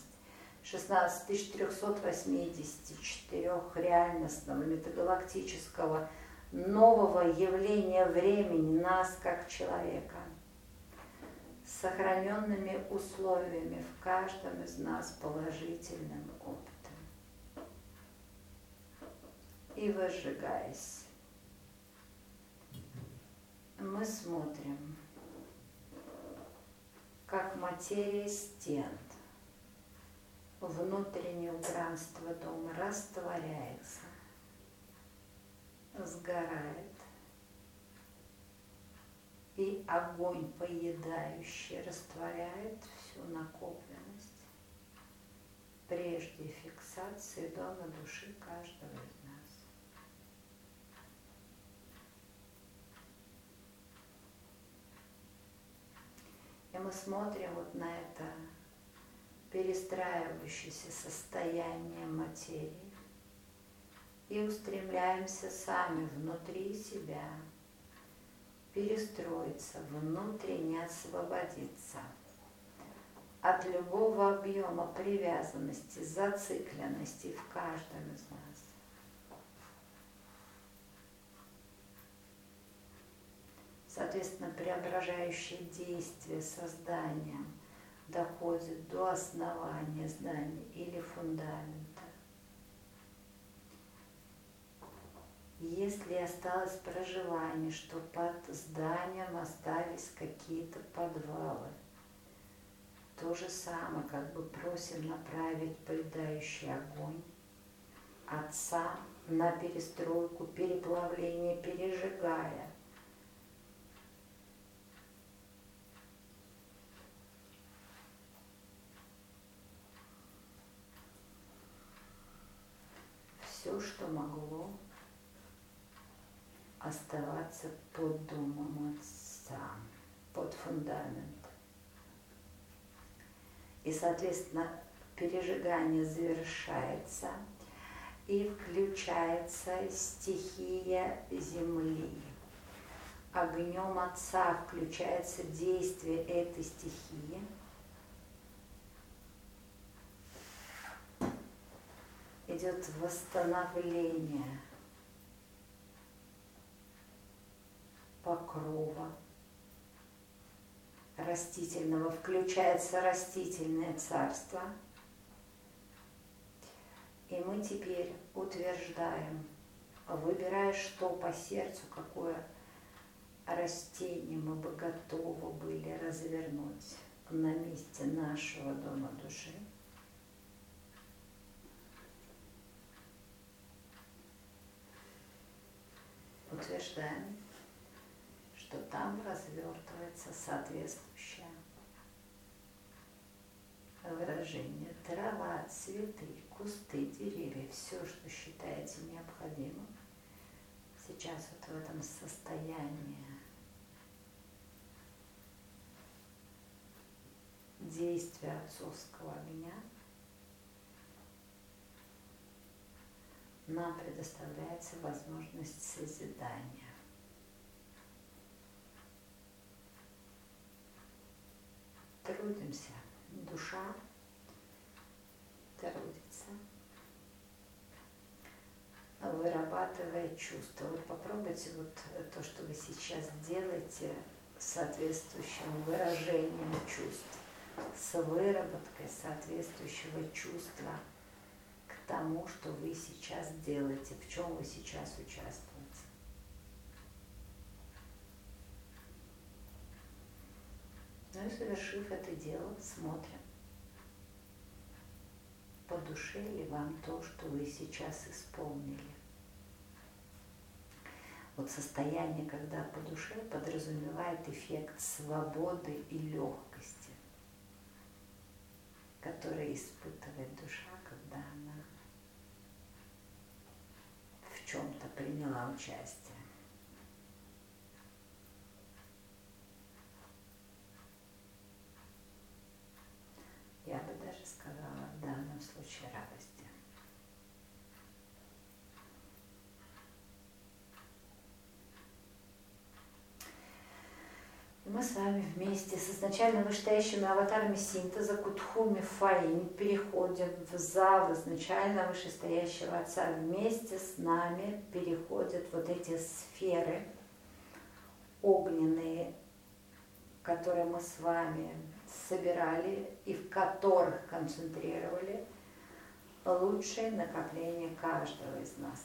16384 реальностного метагалактического нового явления времени нас как человека, с сохраненными условиями в каждом из нас положительным опытом. И выжигаясь, мы смотрим, как материя стен, внутреннее убранство дома растворяется, сгорает и огонь поедающий растворяет всю накопленность прежде фиксации дома души каждого из нас. И мы смотрим вот на это перестраивающееся состояние материи и устремляемся сами внутри себя перестроиться, внутренне освободиться от любого объема привязанности, зацикленности в каждом из нас. Соответственно, преображающее действие создания доходит до основания здания или фундамента. Если осталось проживание, что под зданием остались какие-то подвалы, то же самое, как бы просим направить поедающий огонь Отца на перестройку, переплавление, пережигая. Все, что могло оставаться под домом Отца, под фундамент. И, соответственно, пережигание завершается, и включается стихия Земли. Огнем Отца включается действие этой стихии. Идет восстановление покрова растительного, включается растительное царство. И мы теперь утверждаем, выбирая, что по сердцу, какое растение мы бы готовы были развернуть на месте нашего дома души. Утверждаем, что там развертывается соответствующее выражение. Трава, цветы, кусты, деревья, все, что считаете необходимым, сейчас вот в этом состоянии действия отцовского огня нам предоставляется возможность созидания. Трудимся, душа трудится, вырабатывая чувства. Вот попробуйте вот то, что вы сейчас делаете, соответствующим выражением чувств, с выработкой соответствующего чувства к тому, что вы сейчас делаете, в чем вы сейчас участвуете. Ну и совершив это дело, смотрим, по душе ли вам то, что вы сейчас исполнили. Вот состояние, когда по душе, подразумевает эффект свободы и легкости, который испытывает душа, когда она в чем-то приняла участие. Я бы даже сказала, в данном случае радости. И мы с вами вместе с изначально вышестоящими аватарами синтеза Кутхуми Фаин переходим в зал изначально вышестоящего Отца. Вместе с нами переходят вот эти сферы огненные, которые мы с вами собирали и в которых концентрировали лучшее накопление каждого из нас.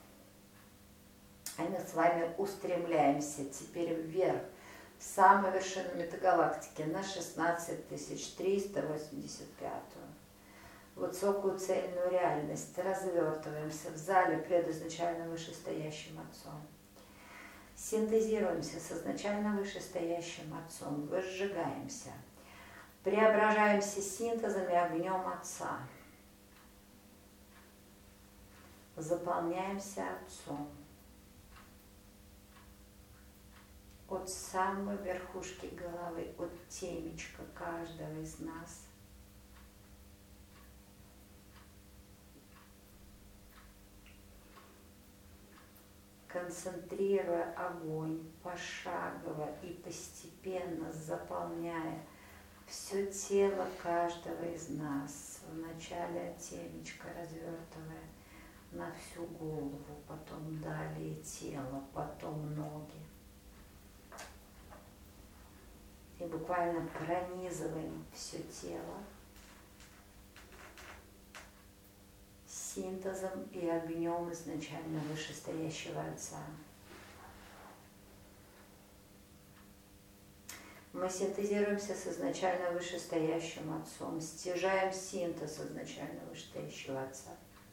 А мы с вами устремляемся теперь вверх, в самую вершину метагалактики, на 16385-ю. Высокую цельную реальность развертываемся в зале пред изначально вышестоящим Отцом. Синтезируемся с изначально вышестоящим Отцом, возжигаемся, преображаемся синтезом и огнем Отца, заполняемся Отцом. От самой верхушки головы, от темечка каждого из нас. Концентрируя огонь пошагово и постепенно заполняя все тело каждого из нас. Вначале от темечка развертывая на всю голову, потом далее тело, потом ноги. И буквально пронизываем все тело синтезом и огнем изначально вышестоящего Отца. Мы синтезируемся с изначально вышестоящим Отцом, стяжаем синтез изначально вышестоящего Отца.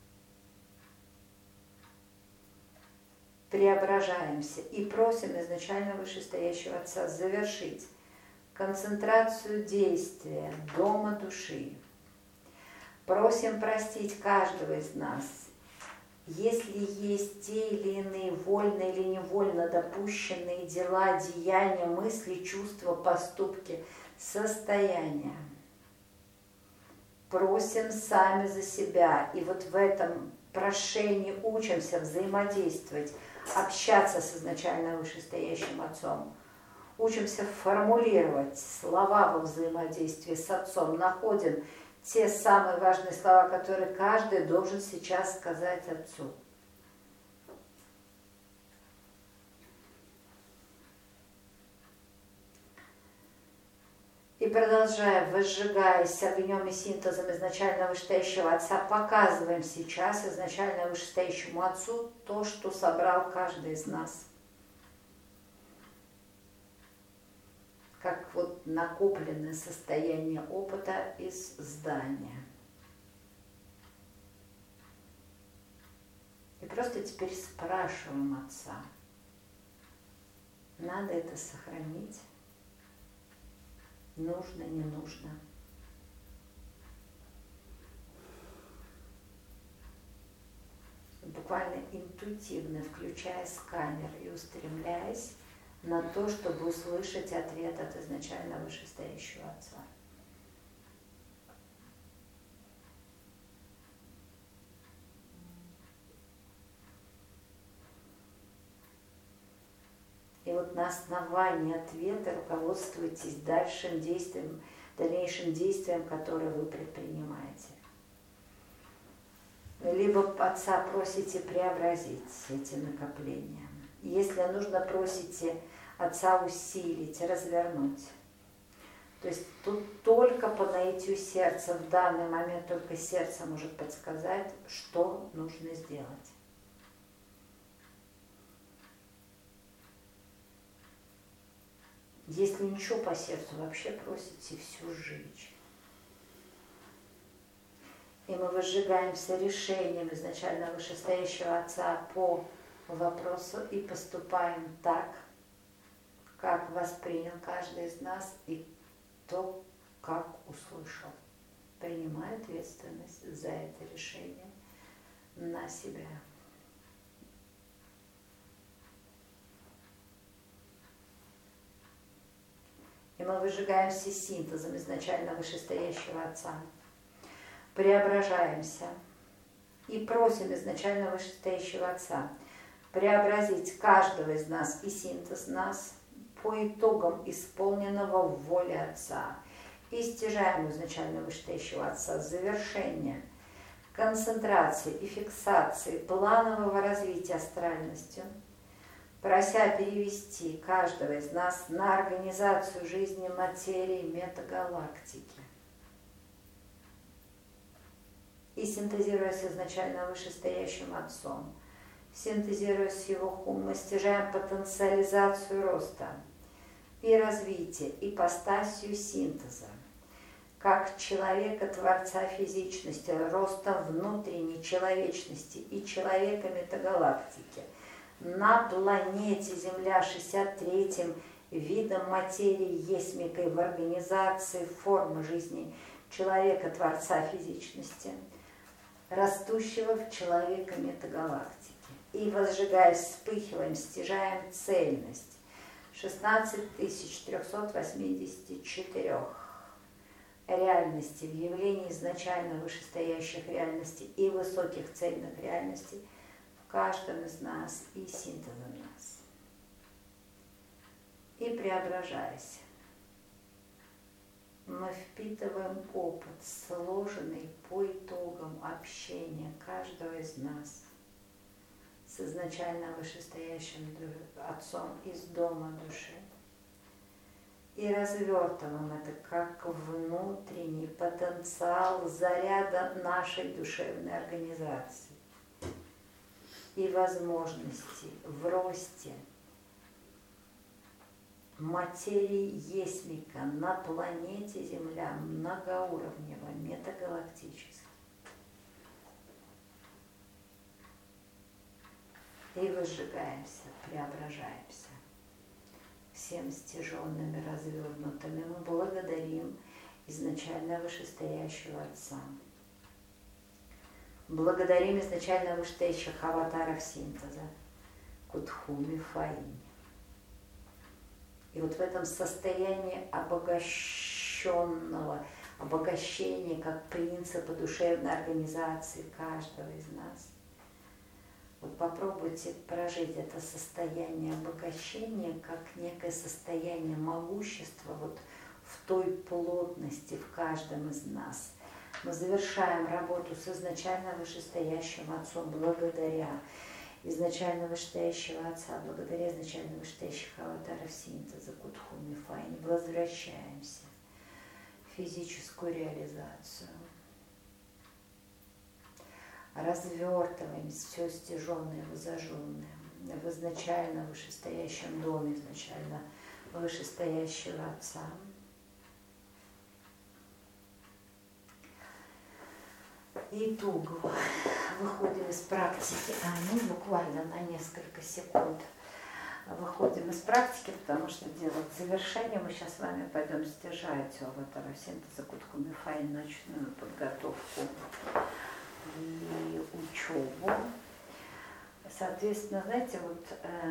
Преображаемся и просим изначально вышестоящего Отца завершить концентрацию действия дома души. Просим простить каждого из нас, если есть те или иные вольно или невольно допущенные дела, деяния, мысли, чувства, поступки, состояния. Просим сами за себя, и вот в этом прошении учимся взаимодействовать, общаться с изначально вышестоящим Отцом. Учимся формулировать слова во взаимодействии с Отцом, находим те самые важные слова, которые каждый должен сейчас сказать Отцу. И продолжая, возжигаясь огнем и синтезом изначально вышестоящего Отца, показываем сейчас изначально вышестоящему Отцу то, что собрал каждый из нас. Как вот накопленное состояние опыта из здания. И просто теперь спрашиваем Отца, надо это сохранить, нужно, не нужно. Буквально интуитивно включая сканер и устремляясь на то, чтобы услышать ответ от изначально вышестоящего Отца. И вот на основании ответа руководствуйтесь дальнейшим действием, которое вы предпринимаете. Либо Отца просите преобразить эти накопления. Если нужно, просите Отца усилить, развернуть. То есть тут только по наитию сердца, в данный момент только сердце может подсказать, что нужно сделать. Если ничего по сердцу, вообще просите всю сжечь. И мы возжигаемся решением изначально вышестоящего Отца по вопросу и поступаем так, как воспринял каждый из нас и то, как услышал. Принимая ответственность за это решение на себя. И мы выжигаемся синтезом изначально вышестоящего Отца. Преображаемся и просим изначально вышестоящего Отца преобразить каждого из нас и синтез нас по итогам исполненного в воле Отца. И стяжаем изначально вышестоящего Отца завершение концентрации и фиксации планового развития астральностью, прося перевести каждого из нас на организацию жизни материи метагалактики. И синтезируясь изначально вышестоящим Отцом, синтезируясь с Его хум, мы стяжаем потенциализацию роста и развития, ипостасью синтеза, как человека-творца физичности, ростом внутренней человечности и человека метагалактики, на планете Земля 63-м видом материи есмикой в организации формы жизни человека, Творца физичности, растущего в человека метагалактики. И возжигая, вспыхиваем, стяжаем цельность 16384 реальностей, в явлении изначально вышестоящих реальностей и высоких цельных реальностей в каждом из нас и синтеза нас. И преображаясь, мы впитываем опыт, сложенный по итогам общения каждого из нас с изначально вышестоящим Отцом из дома души. И развертываем это как внутренний потенциал заряда нашей душевной организации и возможностей в росте материи есмика на планете Земля многоуровнево, метагалактически. И выжигаемся, преображаемся. Всем стяженными, развернутыми мы благодарим изначально вышестоящего Отца. Благодарим изначально вышестоящих аватаров синтеза, Кутхуми, Фаини. И вот в этом состоянии обогащения как принципа душевной организации каждого из нас, вот попробуйте прожить это состояние обогащения как некое состояние могущества вот в той плотности в каждом из нас. Мы завершаем работу с изначально вышестоящим Отцом благодаря изначально вышестоящего Отца, благодаря изначально вышестоящих аватаров синтеза, Кутхуми, Фаини, возвращаемся в физическую реализацию. Развертываем все стяженное, зажженное в изначально вышестоящем доме, изначально вышестоящего Отца. И итогово выходим из практики, буквально на несколько секунд выходим из практики, потому что делать завершение мы сейчас с вами пойдем стяжать аватара синтеза, Кутхуми, Фаини, ночную подготовку и учебу. Соответственно, знаете, вот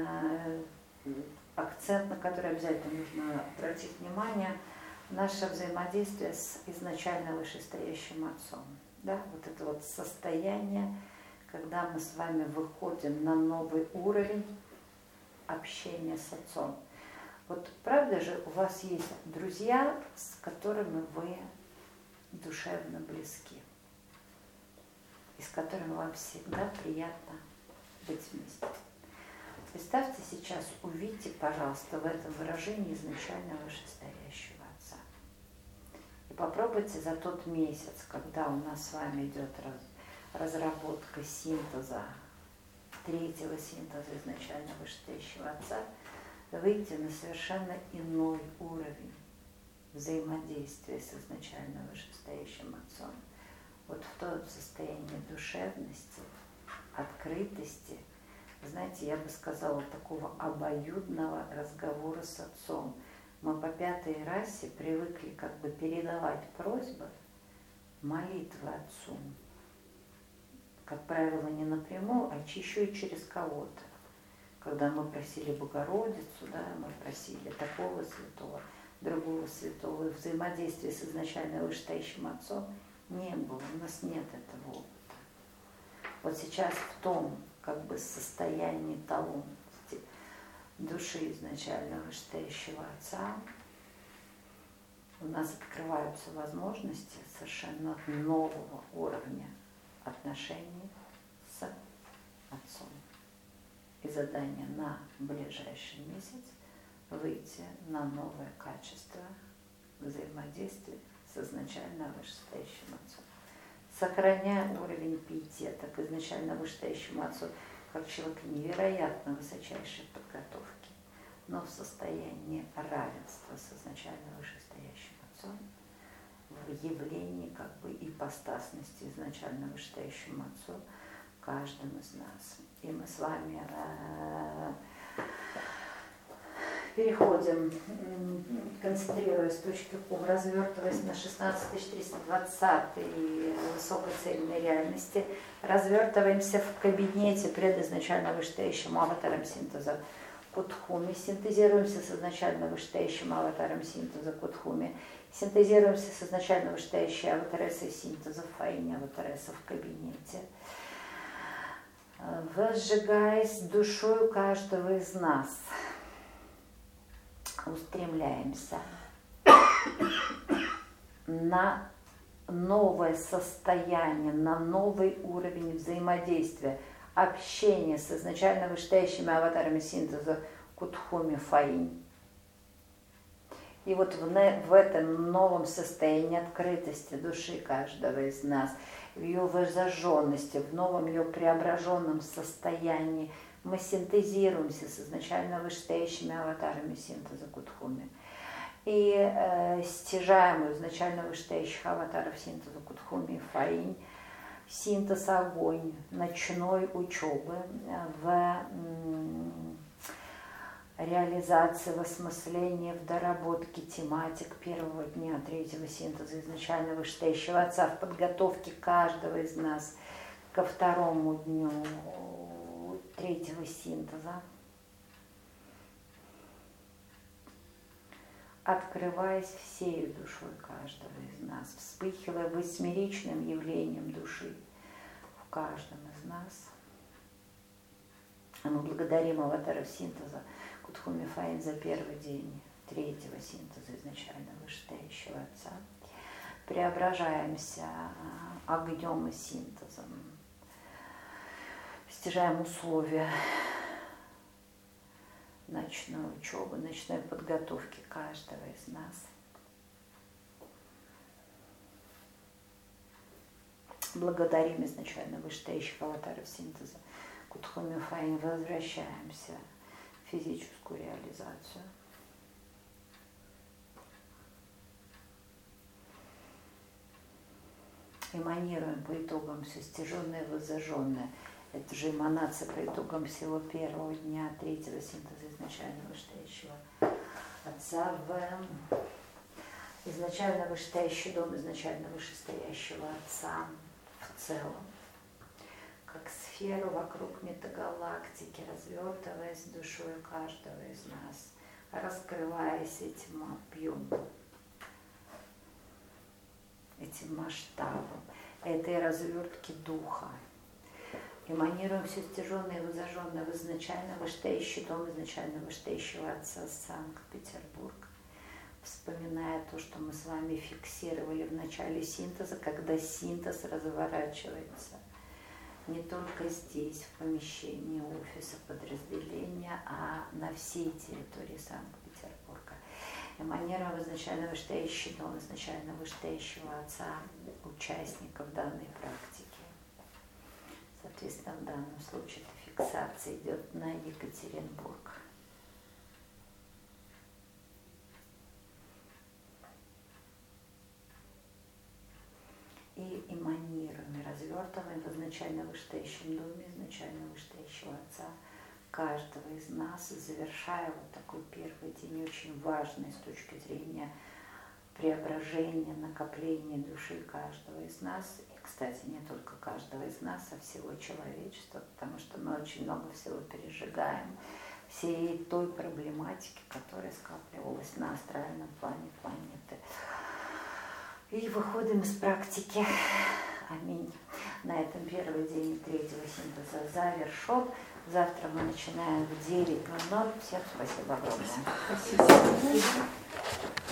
акцент, на который обязательно нужно обратить внимание, наше взаимодействие с изначально вышестоящим Отцом. Да? Вот это вот состояние, когда мы с вами выходим на новый уровень общения с Отцом. Вот правда же, у вас есть друзья, с которыми вы душевно близки, и с которыми вам всегда приятно быть вместе. Представьте сейчас, увидьте, пожалуйста, в этом выражении изначально вышестоящего Отца. И попробуйте за тот месяц, когда у нас с вами идет разработка синтеза, третьего синтеза изначально вышестоящего Отца, выйти на совершенно иной уровень взаимодействия с изначально вышестоящим Отцом. Вот в то состояние душевности, открытости, знаете, я бы сказала, такого обоюдного разговора с Отцом. Мы по пятой расе привыкли как бы передавать просьбы, молитвы Отцу. Как правило, не напрямую, а еще и через кого-то. Когда мы просили Богородицу, да, мы просили такого святого, другого святого, и взаимодействия с изначально вышестоящим Отцом не было, у нас нет этого опыта. Вот сейчас в том как бы состоянии того души изначально вышестоящего Отца у нас открываются возможности совершенно нового уровня отношений с Отцом. И задание на ближайший месяц выйти на новое качество взаимодействия с изначально вышестоящим Отцом. Сохраняя уровень пиетета к изначально вышестоящему Отцу, как человек невероятно высочайшей подготовки, но в состоянии равенства с изначально вышестоящим Отцом, в явлении как бы ипостасности изначально вышестоящему Отцу, в каждом из нас. И мы с вами переходим, концентрируясь с точки Q, развертываясь на 16320 и высокоцельной реальности, развертываемся в кабинете пред изначально вышестоящим аватаром синтеза Кутхуми, синтезируемся с изначально вышестоящим аватаром синтеза Кутхуми, синтезируемся с изначально вышестоящей аватарессой синтеза Фаини, аватаресса в кабинете, возжигаясь душою каждого из нас, устремляемся на новое состояние, на новый уровень взаимодействия, общения с изначально вышестоящими аватарами синтеза Кутхуми Фаинь. И вот в этом новом состоянии открытости души каждого из нас, в ее воззаженности, в новом ее преображенном состоянии, мы синтезируемся с изначально вышестоящими аватарами синтеза Кутхуми. И стяжаем у изначально вышестоящих аватаров синтеза Кутхуми и Фаинь синтез огонь ночной учебы в реализации, в осмыслении, в доработке тематик первого дня третьего синтеза изначально вышестоящего Отца, в подготовке каждого из нас ко второму дню третьего синтеза, открываясь всей душой каждого из нас, вспыхивая восьмеричным явлением души в каждом из нас. Мы благодарим аватаров синтеза Кутхуми Фаинь за первый день третьего синтеза изначально вышестоящего Отца. Преображаемся огнем и синтезом, стяжаем условия ночной учебы, ночной подготовки каждого из нас. Благодарим изначально вышестоящих аватаров синтеза Кутхуми Фаинь, возвращаемся в физическую реализацию. Эманируем по итогам все стяженное и воззаженное. Это же эманация по итогам всего первого дня третьего синтеза изначально вышестоящего Отца в изначально вышестоящий дом изначально вышестоящего Отца в целом, как сферу вокруг метагалактики, развертываясь душой каждого из нас, раскрываясь этим объемом, этим масштабом этой развертки духа. Эманируем все стяженное и воззаженное в изначально вышестоящий дом изначально вышестоящего Отца Санкт-Петербург, вспоминая то, что мы с вами фиксировали в начале синтеза, когда синтез разворачивается не только здесь, в помещении офиса подразделения, а на всей территории Санкт-Петербурга. Эманируем изначально вышестоящий дом изначально вышестоящего Отца участников данной практики. Соответственно, в данном случае эта фиксация идет на Екатеринбург. И эманируем, и развертываем в изначально вышестоящем доме, изначально вышестоящего Отца каждого из нас, завершая вот такой первый день, очень важный с точки зрения преображения, накопления души каждого из нас. И, кстати, не только каждого из нас, а всего человечества, потому что мы очень много всего пережигаем, всей той проблематики, которая скапливалась на астральном плане планеты. И выходим из практики. Аминь. На этом первый день третьего синтеза завершен. Завтра мы начинаем в 9:00. Всем спасибо огромное. Спасибо.